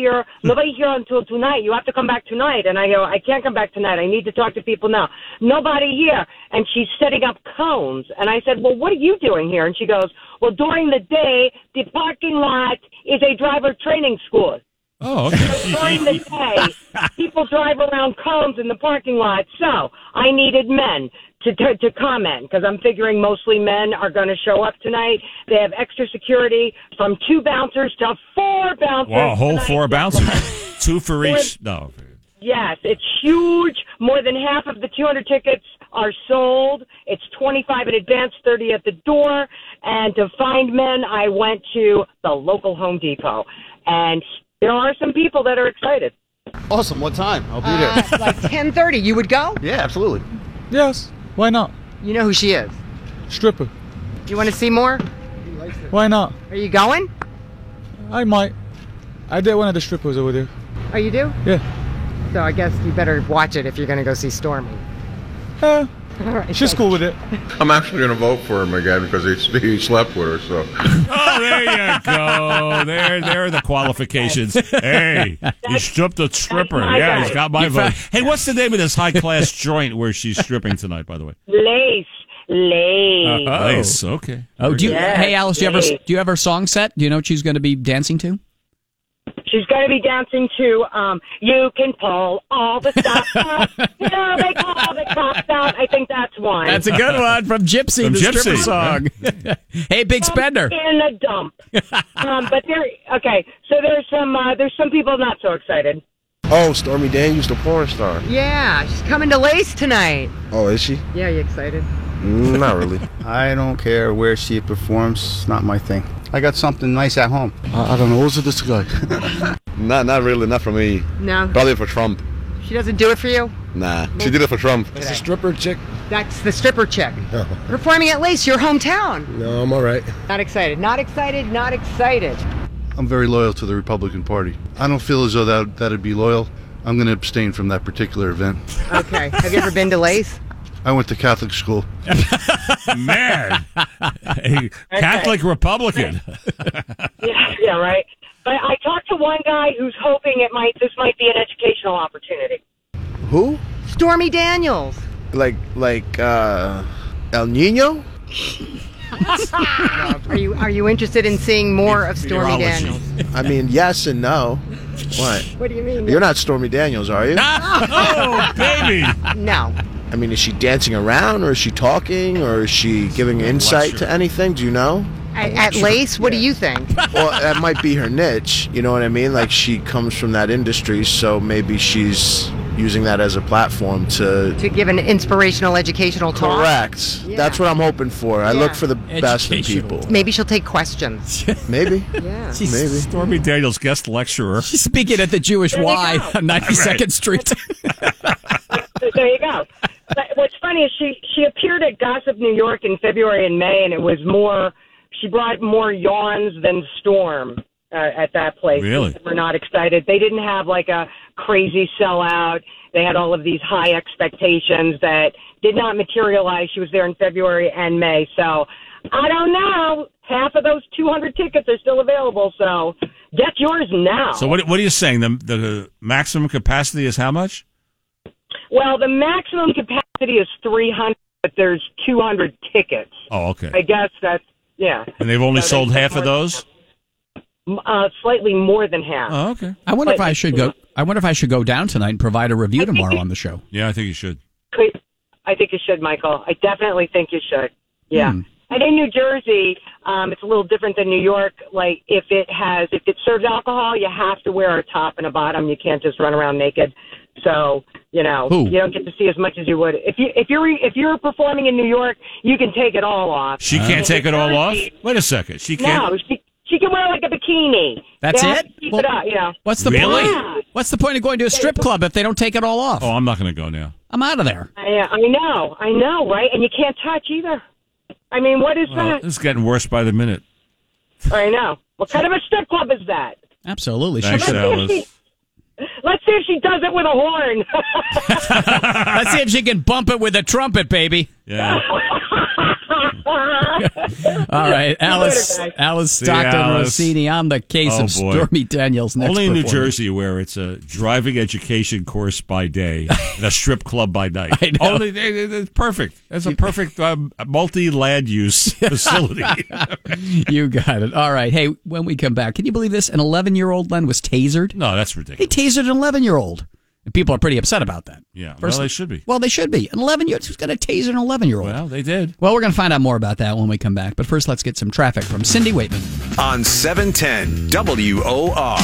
until tonight. You have to come back tonight. And I go, I can't come back tonight. I need to talk to people now. Nobody here. And she's setting up cones. And I said, well, what are you doing here? And she goes, well, during the day, the parking lot is a driver training school. Oh, okay. So during the day, people drive around cones in the parking lot. So I needed men to comment, because I'm figuring mostly men are going to show up tonight. They have extra security from 2 bouncers to 4 bouncers. Wow, a whole 4 bouncers? 2 for each? No. Yes, it's huge. More than half of the 200 tickets are sold. It's 25 in advance, 30 at the door. And to find men, I went to the local Home Depot. And there are some people that are excited. Awesome. What time? I'll be there. Like 10:30. You would go? Yeah, absolutely. Yes. Why not? You know who she is? Stripper. You want to see more? Why not? Are you going? I might. I did one of the strippers over there. Oh, you do? Yeah. So I guess you better watch it if you're going to go see Stormy. Yeah. All right. She's cool with it. I'm actually going to vote for him again because he slept with her. So. Oh, there you go. There are the qualifications. Hey, he stripped a stripper. Yeah, he's got my vote. Hey, what's the name of this high-class joint where she's stripping tonight, by the way? Lace. Lace, okay. Oh, hey, Alice, do you have her song set? Do you know what she's going to be dancing to? She's going to be dancing to You Can Pull All the Stops Out. You know, they call the cops out. I think that's one. That's a good one from Gypsy, stripper song. Hey, Big Spender. In a dump. But there's some people not so excited. Oh, Stormy Daniels, the porn star. Yeah, she's coming to Lace tonight. Oh, is she? Yeah, you excited? Not really. I don't care where she performs. It's not my thing. I got something nice at home. I don't know. What's this guy? Not really. Not for me. No. Probably for Trump. She doesn't do it for you? Nah. She did it for Trump. Okay. It's a stripper chick. That's the stripper chick. Performing at Lace, your hometown. No, I'm all right. Not excited. Not excited. Not excited. I'm very loyal to the Republican Party. I don't feel as though that'd be loyal. I'm going to abstain from that particular event. Okay. Have you ever been to Lace? I went to Catholic school. Man, a Catholic Republican. Yeah, right. But I talked to one guy who's hoping this might be an educational opportunity. Who? Stormy Daniels. Like El Nino? Are you interested in seeing more of Stormy Daniels? I mean, yes and no. What? What do you mean? You're not Stormy Daniels, are you? Oh, baby. No. I mean, is she dancing around, or is she talking, or is she giving insight to anything? Do you know? At Lace, what do you think? Well, that might be her niche. You know what I mean? Like, she comes from that industry, so maybe she's using that as a platform to give an inspirational, educational talk. Correct. Yeah. That's what I'm hoping for. I look for the best in people. Maybe she'll take questions. Maybe. Yeah. Maybe. Stormy Daniels, guest lecturer. She's speaking at the Jewish Y on 92nd Street. There you go. But what's funny is she appeared at Gossip New York in February and May, and it was she brought more yawns than Storm at that place. Really? We're not excited. They didn't have like a crazy sellout. They had all of these high expectations that did not materialize. She was there in February and May. So I don't know. Half of those 200 tickets are still available, so get yours now. So what are you saying? The maximum capacity is how much? Well, the maximum capacity is 300, but there's 200 tickets. Oh, okay. I guess that's, yeah. And they've only sold half of those? Slightly more than half. Oh, okay. I wonder if I should go. I wonder if I should go down tonight and provide a review tomorrow on the show. Yeah, I think you should. I think you should, Michael. I definitely think you should. Yeah. And in New Jersey, it's a little different than New York. Like if it serves alcohol, you have to wear a top and a bottom. You can't just run around naked. So you don't get to see as much as you would if you're performing in New York. You can take it all off. She can't take it all off. Wait a second. She can't. No, she can wear like a bikini. That's They it? have to keep it up, What's the point? What's the point of going to a strip club if they don't take it all off? Oh, I'm not going to go now. I'm out of there. I know, right? And you can't touch either. I mean, what is that? This is getting worse by the minute. I know. What kind of a strip club is that? Absolutely. Thanks, Alice. Let's see if she does it with a horn. Let's see if she can bump it with a trumpet, baby. Yeah. All right, Alice Stockton Rossini on the case of Stormy Daniels. Next Only in New performance. Jersey where it's a driving education course by day and a strip club by night. I know. Only it's perfect. It's a perfect multi-land use facility. You got it. All right. Hey, when we come back, can you believe this? An 11-year-old Len was tasered. No, that's ridiculous. They tasered an 11-year-old. And people are pretty upset about that. Yeah, well, they should be. Well, they should be. An 11-year-old who's got to taser an 11-year-old. Well, they did. Well, we're going to find out more about that when we come back. But first, let's get some traffic from Cindy Waitman. On 710 WOR.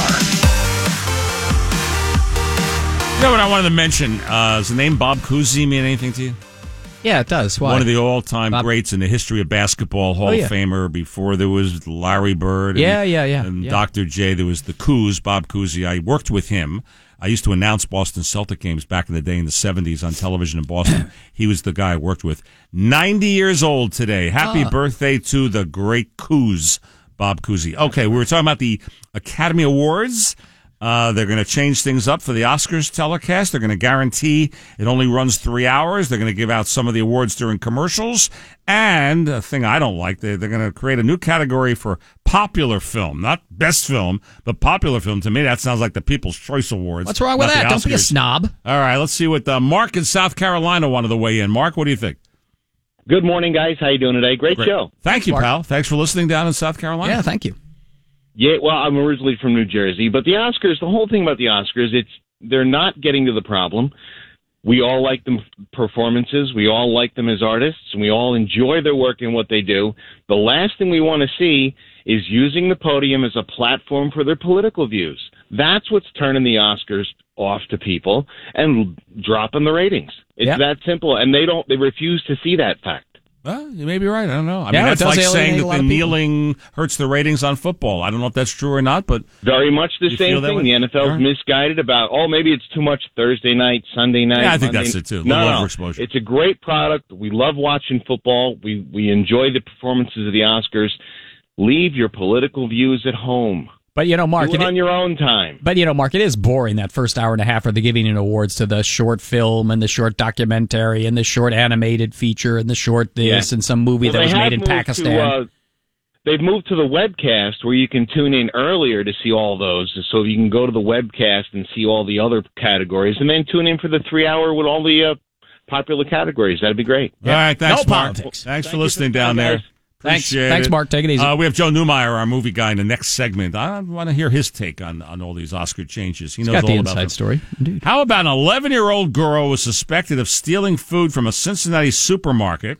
You know what I wanted to mention? Does the name Bob Cousy mean anything to you? Yeah, it does. Why? One of the all-time greats in the history of basketball, Hall of Famer. Before there was Larry Bird. And Dr. J, there was the Coos, Bob Cousy. I worked with him. I used to announce Boston Celtic games back in the day in the 70s on television in Boston. He was the guy I worked with. 90 years old today. Happy birthday to the great Coos, Bob Cousy. Okay, we were talking about the Academy Awards. They're going to change things up for the Oscars telecast. They're going to guarantee it only runs 3 hours. They're going to give out some of the awards during commercials. And a thing I don't like, they're going to create a new category for popular film. Not best film, but popular film. To me, that sounds like the People's Choice Awards. What's wrong with that? Don't be a snob. All right, let's see what Mark in South Carolina wanted to weigh in. Mark, what do you think? Good morning, guys. How you doing today? Great show. Thank you, pal. Thanks for listening down in South Carolina. Yeah, thank you. Yeah, well, I'm originally from New Jersey, but the Oscars, the whole thing about the Oscars, they're not getting to the problem. We all like them performances. We all like them as artists, and we all enjoy their work and what they do. The last thing we want to see is using the podium as a platform for their political views. That's what's turning the Oscars off to people and dropping the ratings. It's that simple, and they refuse to see that fact. Well, you may be right. I don't know. I mean, that's like saying that the kneeling hurts the ratings on football. I don't know if that's true or not, but very much the same thing. The NFL's misguided about, maybe it's too much Thursday night, Sunday night. Yeah, I think that's it too. No, overexposure. It's a great product. We love watching football. We enjoy the performances of the Oscars. Leave your political views at home. But, Mark, do it on your own time. But, Mark, it is boring that first hour and a half where they're giving in awards to the short film and the short documentary and the short animated feature and the short this and some movie that was made in Pakistan. They've moved to the webcast where you can tune in earlier to see all those. So you can go to the webcast and see all the other categories and then tune in for the 3 hour with all the popular categories. That'd be great. All right, thanks, no Mark. politics. Thanks for listening down there. Thanks, Mark. Take it easy. We have Joe Newmeyer, our movie guy, in the next segment. I want to hear his take on all these Oscar changes. He knows got all the about inside them. story. Indeed. How about an 11-year-old girl was suspected of stealing food from a Cincinnati supermarket?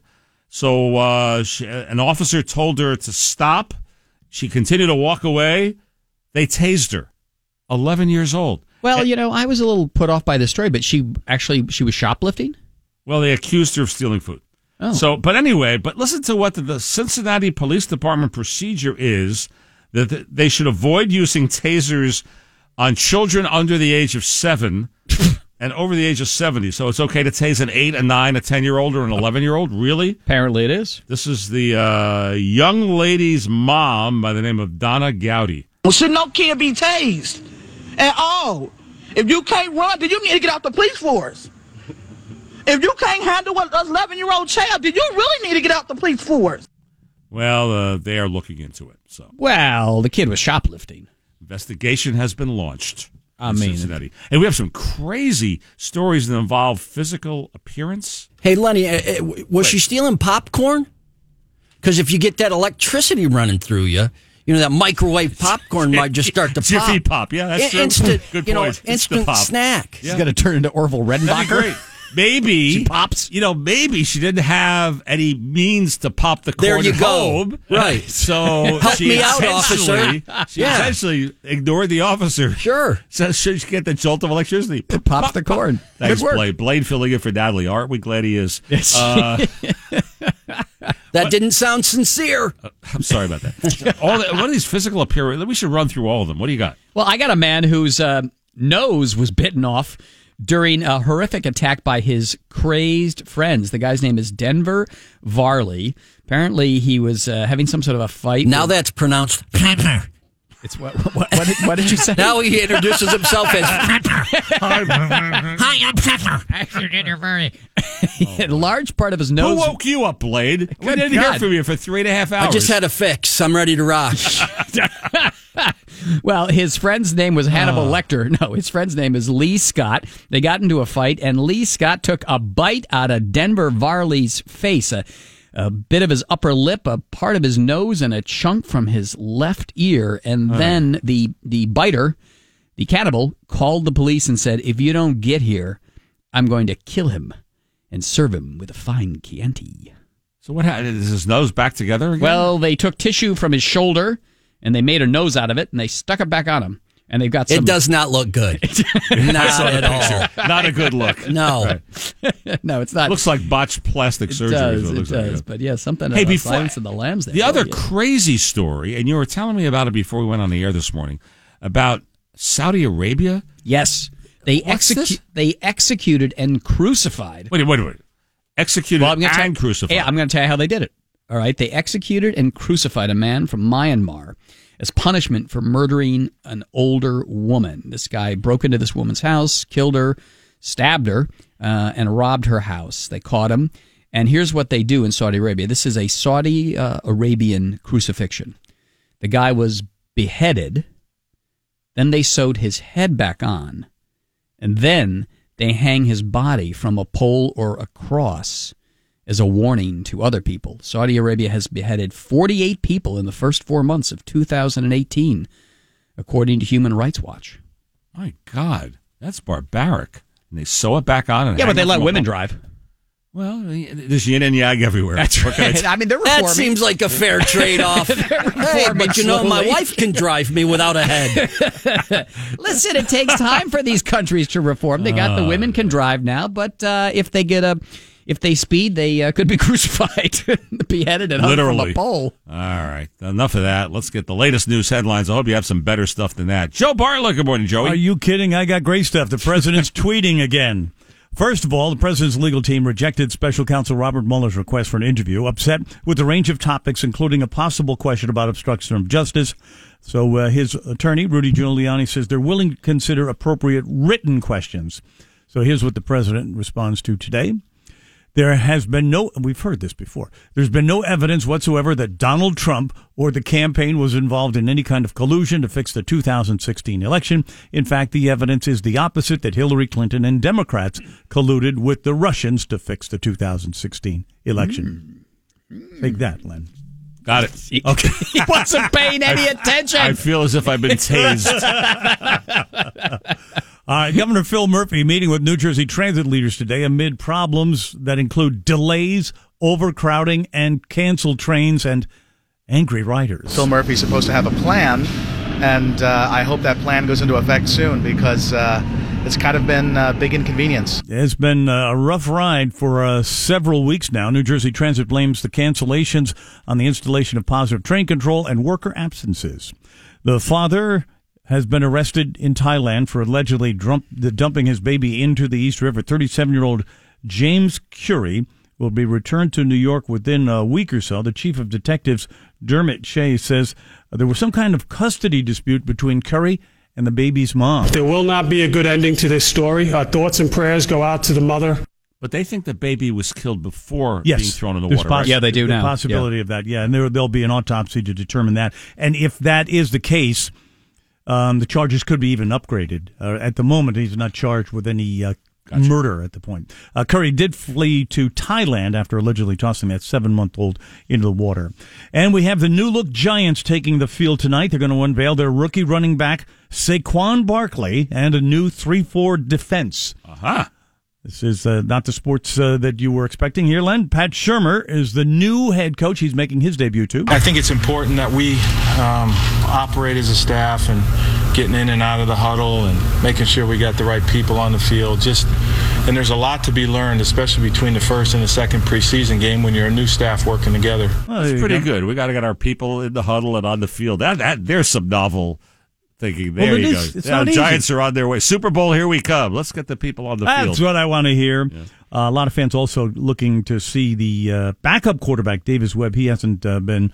So an officer told her to stop. She continued to walk away. They tased her. 11 years old. Well, I was a little put off by this story, but she was shoplifting? Well, they accused her of stealing food. Oh. So, but listen to what the Cincinnati Police Department procedure is, that they should avoid using tasers on children under the age of 7 and over the age of 70. So it's okay to tase an 8, a 9, a 10-year-old, or an 11-year-old? Really? Apparently it is. This is the young lady's mom by the name of Donna Gowdy. Well, should no kid be tased at all? If you can't run, then you need to get out the police force. If you can't handle an 11-year-old child, then you really need to get out the police force. Well, they are looking into it. So, well, the kid was shoplifting. Investigation has been launched. I mean, Cincinnati. And we have some crazy stories that involve physical appearance. Hey, Lenny, was she stealing popcorn? Because if you get that electricity running through you, that microwave popcorn might just start to pop. Jiffy pop, yeah, that's true. Instant, good point. Instant pop. snack. She's going to turn into Orville Redenbacher. Great. Maybe she pops. Maybe she didn't have any means to pop the corn there you at go. home. Right. So help she me out, officer. She essentially ignored the officer. Sure. So she get the jolt of electricity. Pops the corn. Thanks, Blade. Blade filling in for Natalie. Aren't we glad he is? Yes. That didn't sound sincere. I'm sorry about that. One of these physical appearance. We should run through all of them. What do you got? Well, I got a man whose nose was bitten off during a horrific attack by his crazed friends. The guy's name is Denver Varley. Apparently, he was having some sort of a fight. Now that's pronounced Pepper. It's what did you say? Now he introduces himself as Pepper. Hi, I'm Pepper. A large part of his nose. Who woke you up, Blade? We didn't hear from you for 3.5 hours. I just had a fix. I'm ready to rock. Well, his friend's name was Hannibal Lecter. No, his friend's name is Lee Scott. They got into a fight, and Lee Scott took a bite out of Denver Varley's face, a bit of his upper lip, a part of his nose, and a chunk from his left ear. And then the biter, the cannibal, called the police and said, "If you don't get here, I'm going to kill him and serve him with a fine Chianti." So what happened? Is his nose back together again? Well, they took tissue from his shoulder, and they made a nose out of it, and they stuck it back on him. And they've got some... It does not look good. Not at all. Not a good look. No. Right. No, it's not. Looks like botched plastic surgery. It does. But yeah, something hey, about Silence of the Lambs. The other crazy story, and you were telling me about it before we went on the air this morning, about Saudi Arabia? Yes. They executed and crucified. Wait. Executed and crucified. Yeah, I'm going to tell you how they did it. All right. They executed and crucified a man from Myanmar as punishment for murdering an older woman. This guy broke into this woman's house, killed her, stabbed her, and robbed her house. They caught him. And here's what they do in Saudi Arabia. This is a Saudi Arabian crucifixion. The guy was beheaded. Then they sewed his head back on. And then they hang his body from a pole or a cross as a warning to other people. Saudi Arabia has beheaded 48 people in the first 4 months of 2018, according to Human Rights Watch. My God, that's barbaric. And they sew it back on. And yeah, but they let women drive. Well, there's yin and yang everywhere. That's right. I mean, they're reforming. That seems like a fair trade-off. Hey, but my wife can drive me without a head. Listen, it takes time for these countries to reform. They got the women can drive now, but if they speed, they could be crucified, beheaded, and hung from a pole. All right. Enough of that. Let's get the latest news headlines. I hope you have some better stuff than that. Joe Bartlett, good morning, Joey. Are you kidding? I got great stuff. The president's tweeting again. First of all, the president's legal team rejected special counsel Robert Mueller's request for an interview, upset with a range of topics, including a possible question about obstruction of justice. So his attorney, Rudy Giuliani, says they're willing to consider appropriate written questions. So here's what the president responds to today. There has been we've heard this before, there's been no evidence whatsoever that Donald Trump or the campaign was involved in any kind of collusion to fix the 2016 election. In fact, the evidence is the opposite, that Hillary Clinton and Democrats colluded with the Russians to fix the 2016 election. Take that, Len. Got it. Okay. He wasn't paying any attention. I feel as if I've been tased. Governor Phil Murphy meeting with New Jersey transit leaders today amid problems that include delays, overcrowding, and canceled trains and angry riders. Phil Murphy's supposed to have a plan, and I hope that plan goes into effect soon because it's kind of been a big inconvenience. It's been a rough ride for several weeks now. New Jersey Transit blames the cancellations on the installation of positive train control and worker absences. The father has been arrested in Thailand for allegedly dumping his baby into the East River. 37-year-old James Curry will be returned to New York within a week or so. The chief of detectives, Dermot Shea, says there was some kind of custody dispute between Curry and the baby's mom. There will not be a good ending to this story. Our thoughts and prayers go out to the mother. But they think the baby was killed before Yes. being thrown in the There's water. Right? Yeah, they do the now. possibility of that, and there'll be an autopsy to determine that. And if that is the case, the charges could be even upgraded. At the moment, he's not charged with any murder at the point. Curry did flee to Thailand after allegedly tossing that 7-month-old into the water. And we have the new-look Giants taking the field tonight. They're going to unveil their rookie running back, Saquon Barkley, and a new 3-4 defense. Aha. This is not the sports that you were expecting here, Len. Pat Shurmur is the new head coach. He's making his debut, too. I think it's important that we operate as a staff and getting in and out of the huddle and making sure we got the right people on the field. And there's a lot to be learned, especially between the first and the second preseason game when you're a new staff working together. That's pretty good. We got to get our people in the huddle and on the field. There's some novel thinking. There you go. It's not easy. Giants are on their way. Super Bowl, here we come. Let's get the people on the field. That's what I want to hear. Yeah. A lot of fans also looking to see the backup quarterback, Davis Webb. He hasn't been...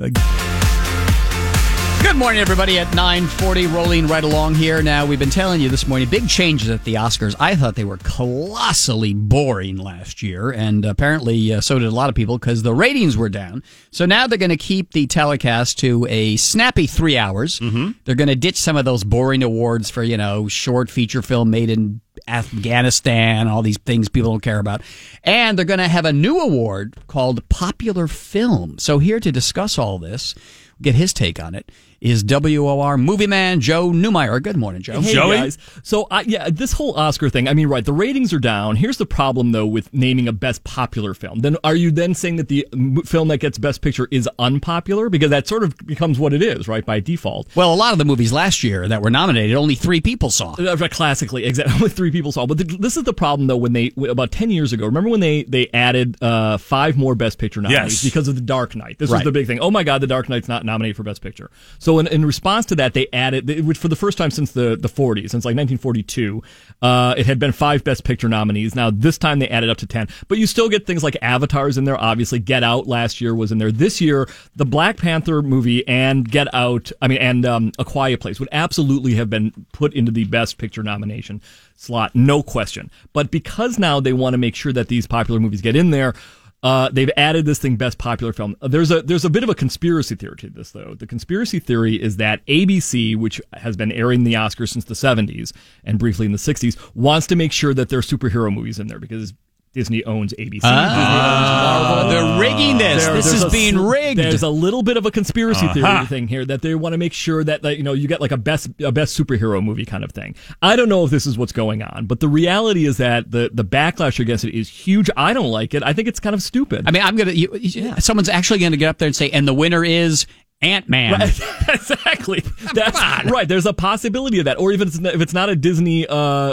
Good morning, everybody, at 9:40, rolling right along here. Now, we've been telling you this morning, big changes at the Oscars. I thought they were colossally boring last year, and apparently so did a lot of people because the ratings were down. So now they're going to keep the telecast to a snappy 3 hours. Mm-hmm. They're going to ditch some of those boring awards for, short feature film made in Afghanistan, all these things people don't care about. And they're going to have a new award called Popular Film. So here to discuss all this, get his take on it, is WOR movie man Joe Newmeyer. Good morning, Joe. Hey, Joey? guys. So, this whole Oscar thing, right, the ratings are down. Here's the problem, though, with naming a best popular film. Then are you then saying that the film that gets best picture is unpopular? Because that sort of becomes what it is, right, by default. Well, a lot of the movies last year that were nominated, only 3 people saw. Classically, exactly. Only 3 people saw. But this is the problem, though, when about 10 years ago, remember when they added 5 more Best Picture nominees because of The Dark Knight? This was the big thing. Oh, my God, The Dark Knight's not nominated for Best Picture. So in response to that, they added, which for the first time since the 40s, since like 1942, it had been 5 Best Picture nominees. Now, this time they added up to 10. But you still get things like Avatar's in there, obviously. Get Out last year was in there. This year, the Black Panther movie and Get Out, and A Quiet Place would absolutely have been put into the Best Picture nomination slot, no question. But because now they want to make sure that these popular movies get in there, they've added this thing, Best Popular Film. There's a bit of a conspiracy theory to this, though. The conspiracy theory is that ABC, which has been airing the Oscars since the 70s and briefly in the 60s, wants to make sure that there are superhero movies in there because Disney owns ABC. Disney owns Marvel. They're rigging this. This is being rigged. There's a little bit of a conspiracy theory thing here that they want to make sure that you get like a best superhero movie kind of thing. I don't know if this is what's going on, but the reality is that the backlash against it is huge. I don't like it. I think it's kind of stupid. Someone's actually going to get up there and say, and the winner is Ant-Man. Right. Exactly. That's right. There's a possibility of that. Or even if it's not a Disney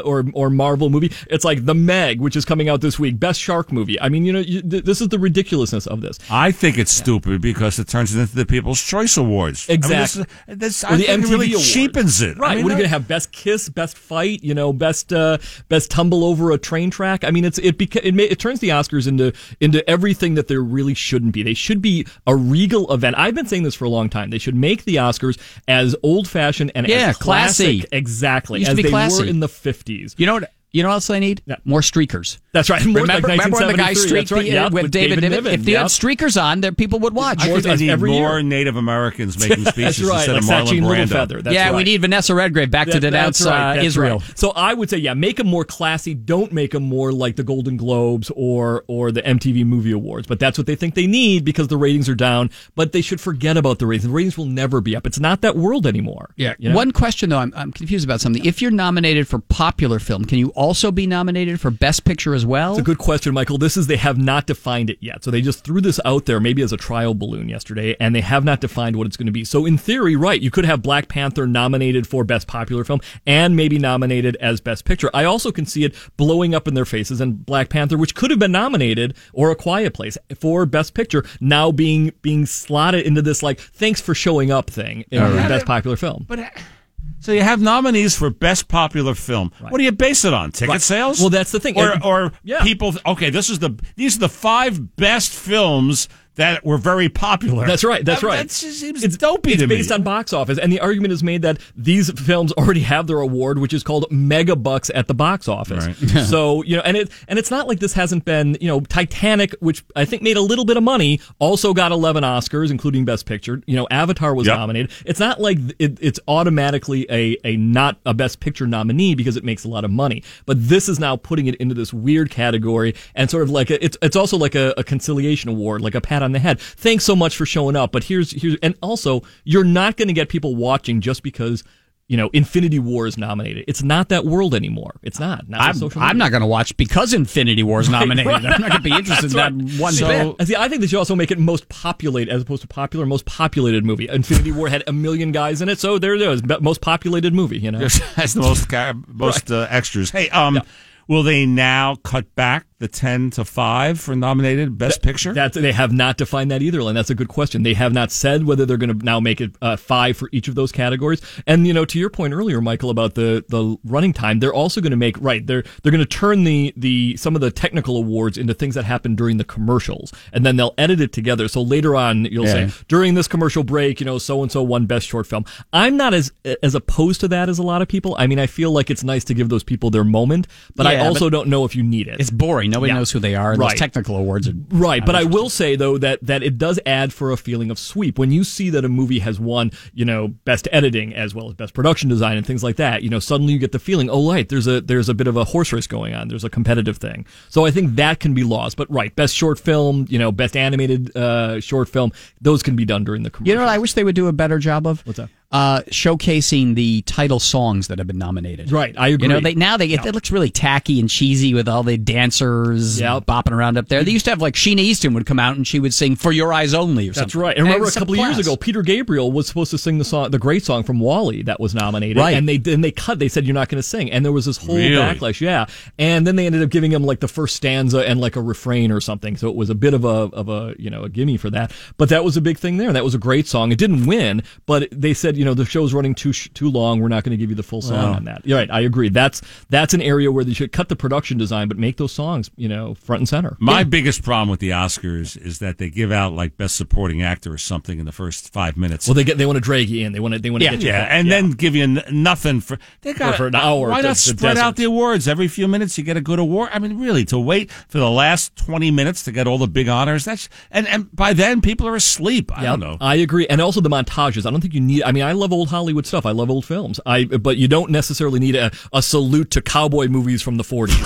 or Marvel movie, it's like The Meg, which is coming out this week. Best shark movie. This is the ridiculousness of this. I think it's stupid because it turns it into the People's Choice Awards. Exactly. I think the MTV really cheapens it. Right. What are you going to have? Best kiss, best fight, best tumble over a train track. It turns the Oscars into everything that they really shouldn't be. They should be a regal event. I've been saying this for a long time. They should make the Oscars as old-fashioned and as classy. Exactly. As they classy. were in the 50s. You know what else they need? Yeah. More streakers. That's right. Remember when the guy streaked with David Niven? If they had streakers on, there people would watch. I think they need more Native Americans making speeches instead of Marlon Brando. We need Vanessa Redgrave back to denounce Israel. Right. So I would say, make them more classy. Don't make them more like the Golden Globes or the MTV Movie Awards. But that's what they think they need because the ratings are down. But they should forget about the ratings. The ratings will never be up. It's not that world anymore. Yeah. One question, though, I'm confused about something. If you're nominated for popular film, can you also be nominated for Best Picture as well? It's a good question, Michael. They have not defined it yet. So they just threw this out there maybe as a trial balloon yesterday, and they have not defined what it's going to be. So in theory, right, you could have Black Panther nominated for Best Popular Film and maybe nominated as Best Picture. I also can see it blowing up in their faces and Black Panther, which could have been nominated, or A Quiet Place for Best Picture, now being slotted into this like thanks for showing up thing in Best Popular Film. So you have nominees for Best Popular Film. Right. What do you base it on? Ticket sales? Well, that's the thing. Or people. Okay, these are the 5 best films that were very popular. That's right. That's right. That seems dopey to me. It's based me. on box office, and the argument is made that these films already have their award, which is called mega bucks at the box office. Right. So and it's not like this hasn't been Titanic, which I think made a little bit of money, also got 11 Oscars, including Best Picture. Avatar was nominated. It's not like it's automatically a not a Best Picture nominee because it makes a lot of money. But this is now putting it into this weird category and sort of like it's also like a conciliation award, like a pat on the head. Thanks so much for showing up, but here's and also you're not going to get people watching just because Infinity War is nominated. It's not that world anymore. It's not. I'm not going to watch because Infinity War is nominated. Right. I'm not going to be interested in that one bit. See, I think they should also make it most populated as opposed to popular. Most populated movie. Infinity War had 1 million guys in it, so there it is. Most populated movie. That's the most extras. Hey, will they now cut back the 10 to 5 for nominated Best Picture? They have not defined that either, and that's a good question. They have not said whether they're going to now make it 5 for each of those categories. And to your point earlier, Michael, about the running time, they're also going to make they're going to turn the some of the technical awards into things that happen during the commercials, and then they'll edit it together. So later on, you'll say during this commercial break, so and so won Best Short Film. I'm not as opposed to that as a lot of people. I mean, I feel like it's nice to give those people their moment, but I also don't know if you need it. It's boring. Nobody knows who they are. And those technical awards are but I will say though that it does add for a feeling of sweep when you see that a movie has won, best editing as well as best production design and things like that. Suddenly you get the feeling, there's a bit of a horse race going on. There's a competitive thing. So I think that can be lost. But best short film, best animated short film, those can be done during the commercial. You know what I wish they would do a better job of? What's that? Showcasing the title songs that have been nominated. Right, I agree. It looks really tacky and cheesy with all the dancers bopping around up there. They used to have Sheena Easton would come out and she would sing "For Your Eyes Only" or something. That's right. And remember a couple of years ago, Peter Gabriel was supposed to sing the great song from WALL-E that was nominated, right? And they cut. They said you're not going to sing, and there was this whole backlash. Yeah, and then they ended up giving him the first stanza and a refrain or something. So it was a bit of a gimme for that. But that was a big thing there. That was a great song. It didn't win, but they said the show's running too long. We're not going to give you the full song on that. You're right. I agree. That's an area where they should cut the production design, but make those songs, front and center. My biggest problem with the Oscars is that they give out Best Supporting Actor or something in the first 5 minutes. Well, they want to drag you in. They want to get you. And then give you nothing for an hour. Why not spread out the awards every few minutes? You get a good award. I mean, really, to wait for the last 20 minutes to get all the big honors. And by then people are asleep. I don't know. I agree. And also the montages. I don't think you need. I mean, I love old Hollywood stuff. I love old films. But you don't necessarily need a salute to cowboy movies from the 40s,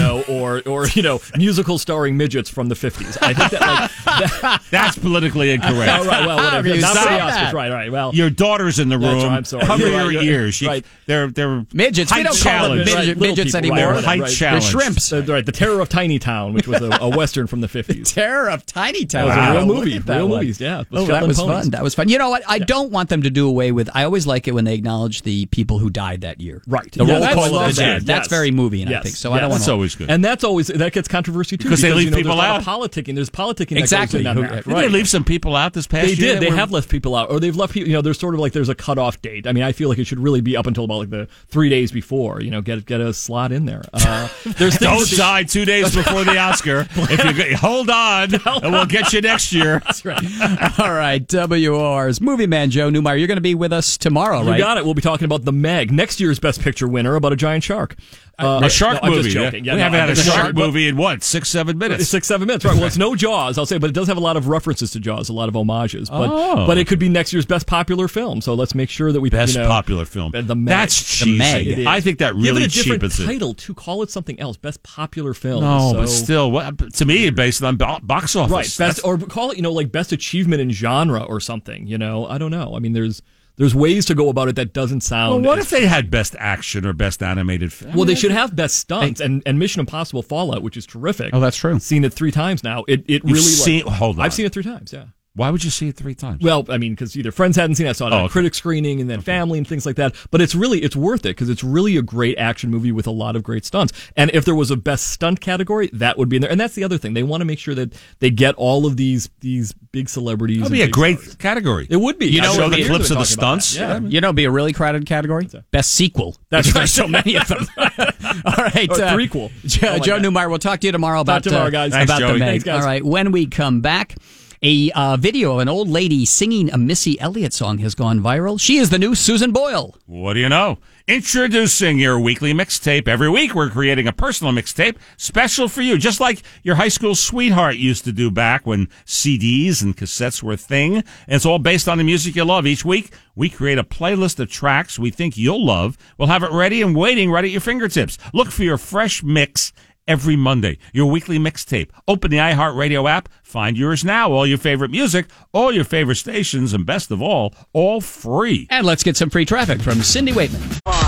or musicals starring midgets from the 50s. I think that that's politically incorrect. Right, well, whatever. Not for the Oscars. Right. Well, your daughter's in the room. Right, I'm sorry. Cover your ears. Right. They're midgets. We don't call them midgets anymore. Height challenge. They're shrimps. Right. The Terror of Tiny Town, which was a western from the 50s. Terror of Tiny Town. That was a real movie. Real movies. Yeah. That was fun. That was fun. You know what? I don't want them to do away with. I always like it when they acknowledge the people who died that year. Right. The roll call of the dead. That's very moving, I think. So I don't want. That's always good. And that gets controversy too because they leave people out. Politicking. There's politicking. Exactly. That goes in on that. Did they leave some people out this past year? They did. They have left people out, or they've left people. There's sort of there's a cutoff date. I mean, I feel like it should really be up until about the 3 days before. Get a slot in there. Don't die 2 days before the Oscar. If you hold on, and we'll get you next year. That's right. All right, WOR's movie man Joe Newmeyer. You're going to be with us tomorrow, right? You got it. We'll be talking about The Meg, next year's Best Picture winner, about a giant shark. A shark movie. I'm just joking. We haven't had a shark movie in 6-7 minutes? 6-7 minutes, right. Well, it's no Jaws, I'll say, but it does have a lot of references to Jaws, a lot of homages. But it could be next year's Best Popular Film, so let's make sure that we... Best Popular Film. The Meg. That's cheesy. I think that really cheapens it. Give it a different title, to call it something else. Best Popular Film. No, but still, to me, based on box office. Right, or call it, Best Achievement in Genre or something, I don't know. I mean, there's ways to go about it that doesn't sound... Well, what if they had Best Action or Best Animated Film? Well, they should have Best Stunts and Mission Impossible Fallout, which is terrific. Oh, that's true. Seen it 3 times now. It really... Hold on. I've seen it 3 times, yeah. Why would you see it 3 times? Well, I mean, because either friends hadn't seen it, I saw it at a critic screening, and then family and things like that. But it's worth it, because it's really a great action movie with a lot of great stunts. And if there was a best stunt category, that would be in there. And that's the other thing. They want to make sure that they get all of these big celebrities. It would be a great category. It would be. Show the clips of the stunts. Yeah. It'd be a really crowded category. Best sequel. That's right. So many of them. All right. Threequel. Joe Newmeyer, we'll talk to you tomorrow about guys. About Joey. the Meg. Thanks, guys. All right. When we come back, A video of an old lady singing a Missy Elliott song has gone viral. She is the new Susan Boyle. What do you know? Introducing your weekly mixtape. Every week we're creating a personal mixtape special for you, just like your high school sweetheart used to do back when CDs and cassettes were a thing. And it's all based on the music you love. Each week we create a playlist of tracks we think you'll love. We'll have it ready and waiting right at your fingertips. Look for your fresh mix every Monday, your weekly mixtape. Open the iHeartRadio app, find yours now. All your favorite music, all your favorite stations, and best of all free. And let's get some free traffic from Cindy Waitman.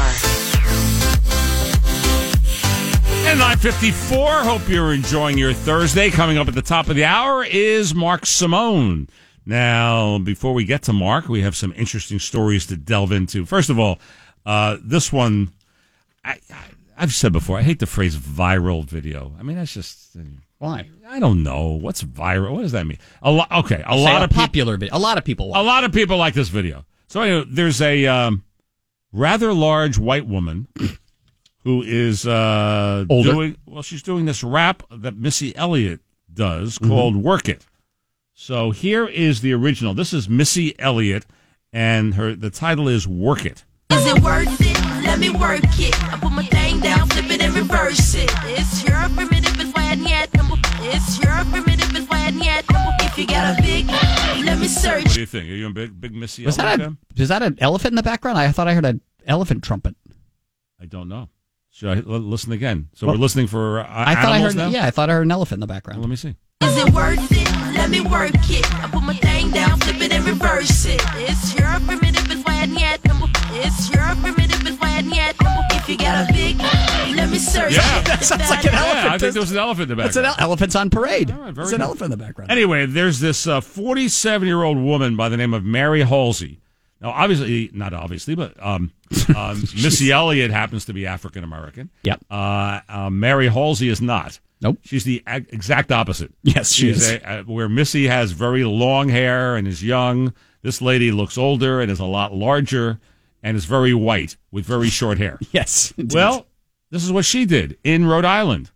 And 9:54, hope you're enjoying your Thursday. Coming up at the top of the hour is Mark Simone. Now, before we get to Mark, we have some interesting stories to delve into. First of all, this one, I've said before, I hate the phrase viral video. I mean, that's just... Why? I don't know. What's viral? What does that mean? A lot of popular video. A lot of people watch. A lot of people like this video. So anyway, there's a rather large white woman who is older. She's doing this rap that Missy Elliott does called Work It. So here is the original. This is Missy Elliott, and the title is Work It. Is it worth it? Let me work it. I put my thing down, flip it and reverse it. It's your primitive and flat yet. It's your primitive and flat yet. If you got a big, let me search. What do you think? Are you a big Missy Elliott fan? Is that an elephant in the background? I thought I heard an elephant trumpet. I don't know. Should I listen again? So we're listening for I thought animals I heard. now? Yeah, I thought I heard an elephant in the background. Well, let me see. Is it worth it? Let me work it. I put my thing down, flip it and reverse it. It's your primitive and flat yet. It's your primitive and flat yet. If you got a big, let me search. Yeah, that sounds like an elephant. I think there was an elephant in the background. It's an elephant's on parade. All right, It's an elephant in the background. Anyway, there's this 47-year-old woman by the name of Mary Halsey. Now, not obviously, but Missy Elliott happens to be African American. Yep. Mary Halsey is not. Nope. She's the exact opposite. Yes, she is. Where Missy has very long hair and is young, this lady looks older and is a lot larger and is very white with very short hair. Yes. Indeed. Well, this is what she did in Rhode Island.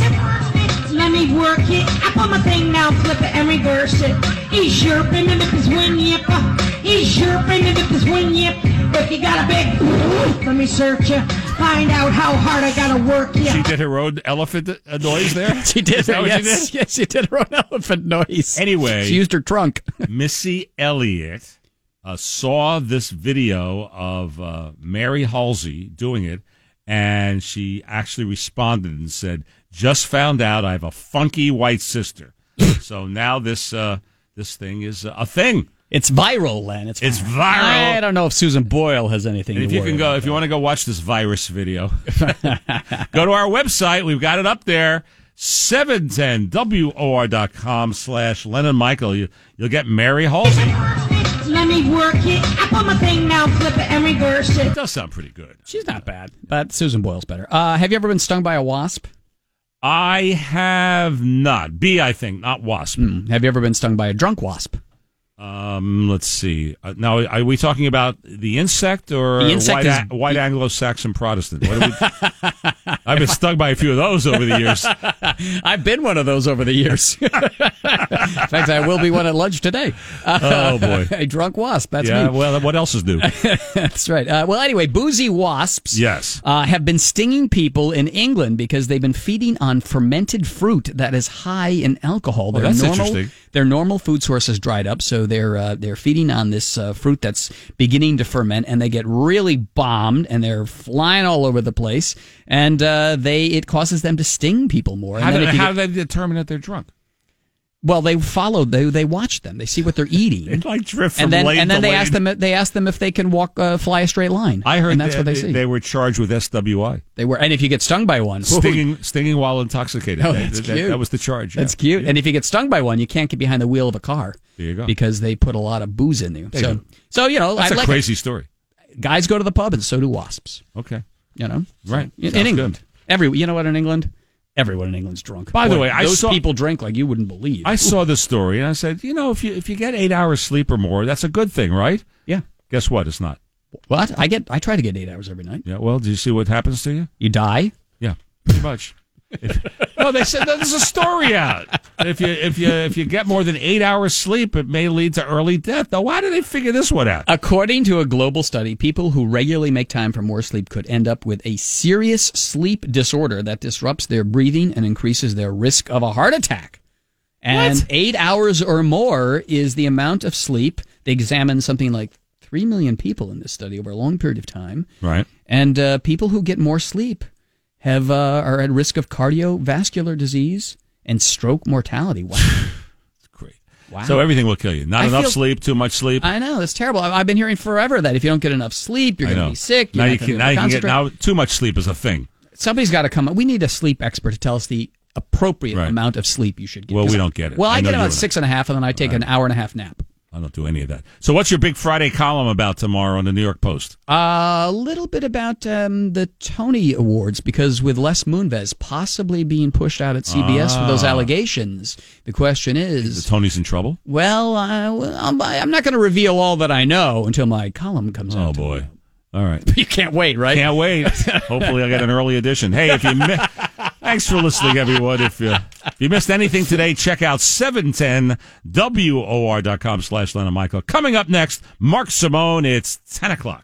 Let me work it. I put my thing down, flip it and reverse it. He's your primitive is win yip. He's your primitive is win yip. If you got a big, let me search you. Find out how hard I gotta work you. She did her own elephant noise there? She did. Is that what she did? Yes, she did her own elephant noise. Anyway. She used her trunk. Missy Elliott saw this video of Mary Halsey doing it, and she actually responded and said, "Just found out I have a funky white sister." So now this thing is a thing. It's viral, Len. It's viral. I don't know if Susan Boyle has anything And to if you worry can go, about if you want to go watch this virus video, go to our website. We've got it up there. 710WOR.com/Len and Michael. You'll get Mary Halsey. Let me work it. I put my thing down, flip it and reverse it. It does sound pretty good. She's not bad, but Susan Boyle's better. Have you ever been stung by a wasp? I have not. Bee, I think, not wasp. Have you ever been stung by a drunk wasp? Let's see. Now, are we talking about the insect or The insect white Anglo-Saxon Protestant? I've been stung by a few of those over the years. I've been one of those over the years. In fact, I will be one at lunch today. Oh, boy. A drunk wasp. That's me. Yeah, well, what else is new? That's right. Well, anyway, boozy wasps Yes. have been stinging people in England because they've been feeding on fermented fruit that is high in alcohol. Oh, that's interesting. Their normal food source has dried up, so they're feeding on this fruit that's beginning to ferment, and they get really bombed, and they're flying all over the place, and it causes them to sting people more. How do they determine that they're drunk? Well, they watch them. They see what they're eating. They like drift from and then lane to they lane. ask them if they can fly a straight line. I heard and that's what they see. They were charged with SWI. They were, and if you get stung by one, stinging while intoxicated. Oh, that's cute. That was the charge. That's cute. Yeah. And if you get stung by one, you can't get behind the wheel of a car. There you go. Because they put a lot of booze in there. They do. So That's a crazy story. Guys go to the pub, and so do wasps. Okay. So, Right. in Sounds England, good. you know what? In England, everyone in England's drunk. By the way, those people drink like you wouldn't believe. I saw this story and I said, if you get 8 hours sleep or more, that's a good thing, right? Yeah. Guess what? It's not. What? I try to get 8 hours every night. Yeah. Well, do you see what happens to you? You die. Yeah. Pretty much. No, they said there's a story out. If you get more than 8 hours sleep, it may lead to early death. Now, why did they figure this one out? According to a global study, people who regularly make time for more sleep could end up with a serious sleep disorder that disrupts their breathing and increases their risk of a heart attack. And 8 hours or more is the amount of sleep. They examined something like 3 million people in this study over a long period of time. Right. And people who get more sleep are at risk of cardiovascular disease and stroke mortality. Wow. It's great. Wow. So everything will kill you. Not enough sleep, too much sleep. I know, that's terrible. I've been hearing forever that if you don't get enough sleep, you're going to be sick. Now too much sleep is a thing. Somebody's got to come up. We need a sleep expert to tell us the appropriate amount of sleep you should get. Well, we don't get it. Well, I get about 6.5, and then I take an hour and a half nap. I don't do any of that. So what's your Big Friday column about tomorrow in the New York Post? A little bit about the Tony Awards, because with Les Moonves possibly being pushed out at CBS for those allegations, the question is... The Tony's in trouble? Well, I'm not going to reveal all that I know until my column comes out. Oh, boy. All right. You can't wait, right? Can't wait. Hopefully I'll get an early edition. Hey, if you thanks for listening, everyone. If you missed anything today, check out 710WOR.com/Len and Michael. Coming up next, Mark Simone. It's 10 o'clock.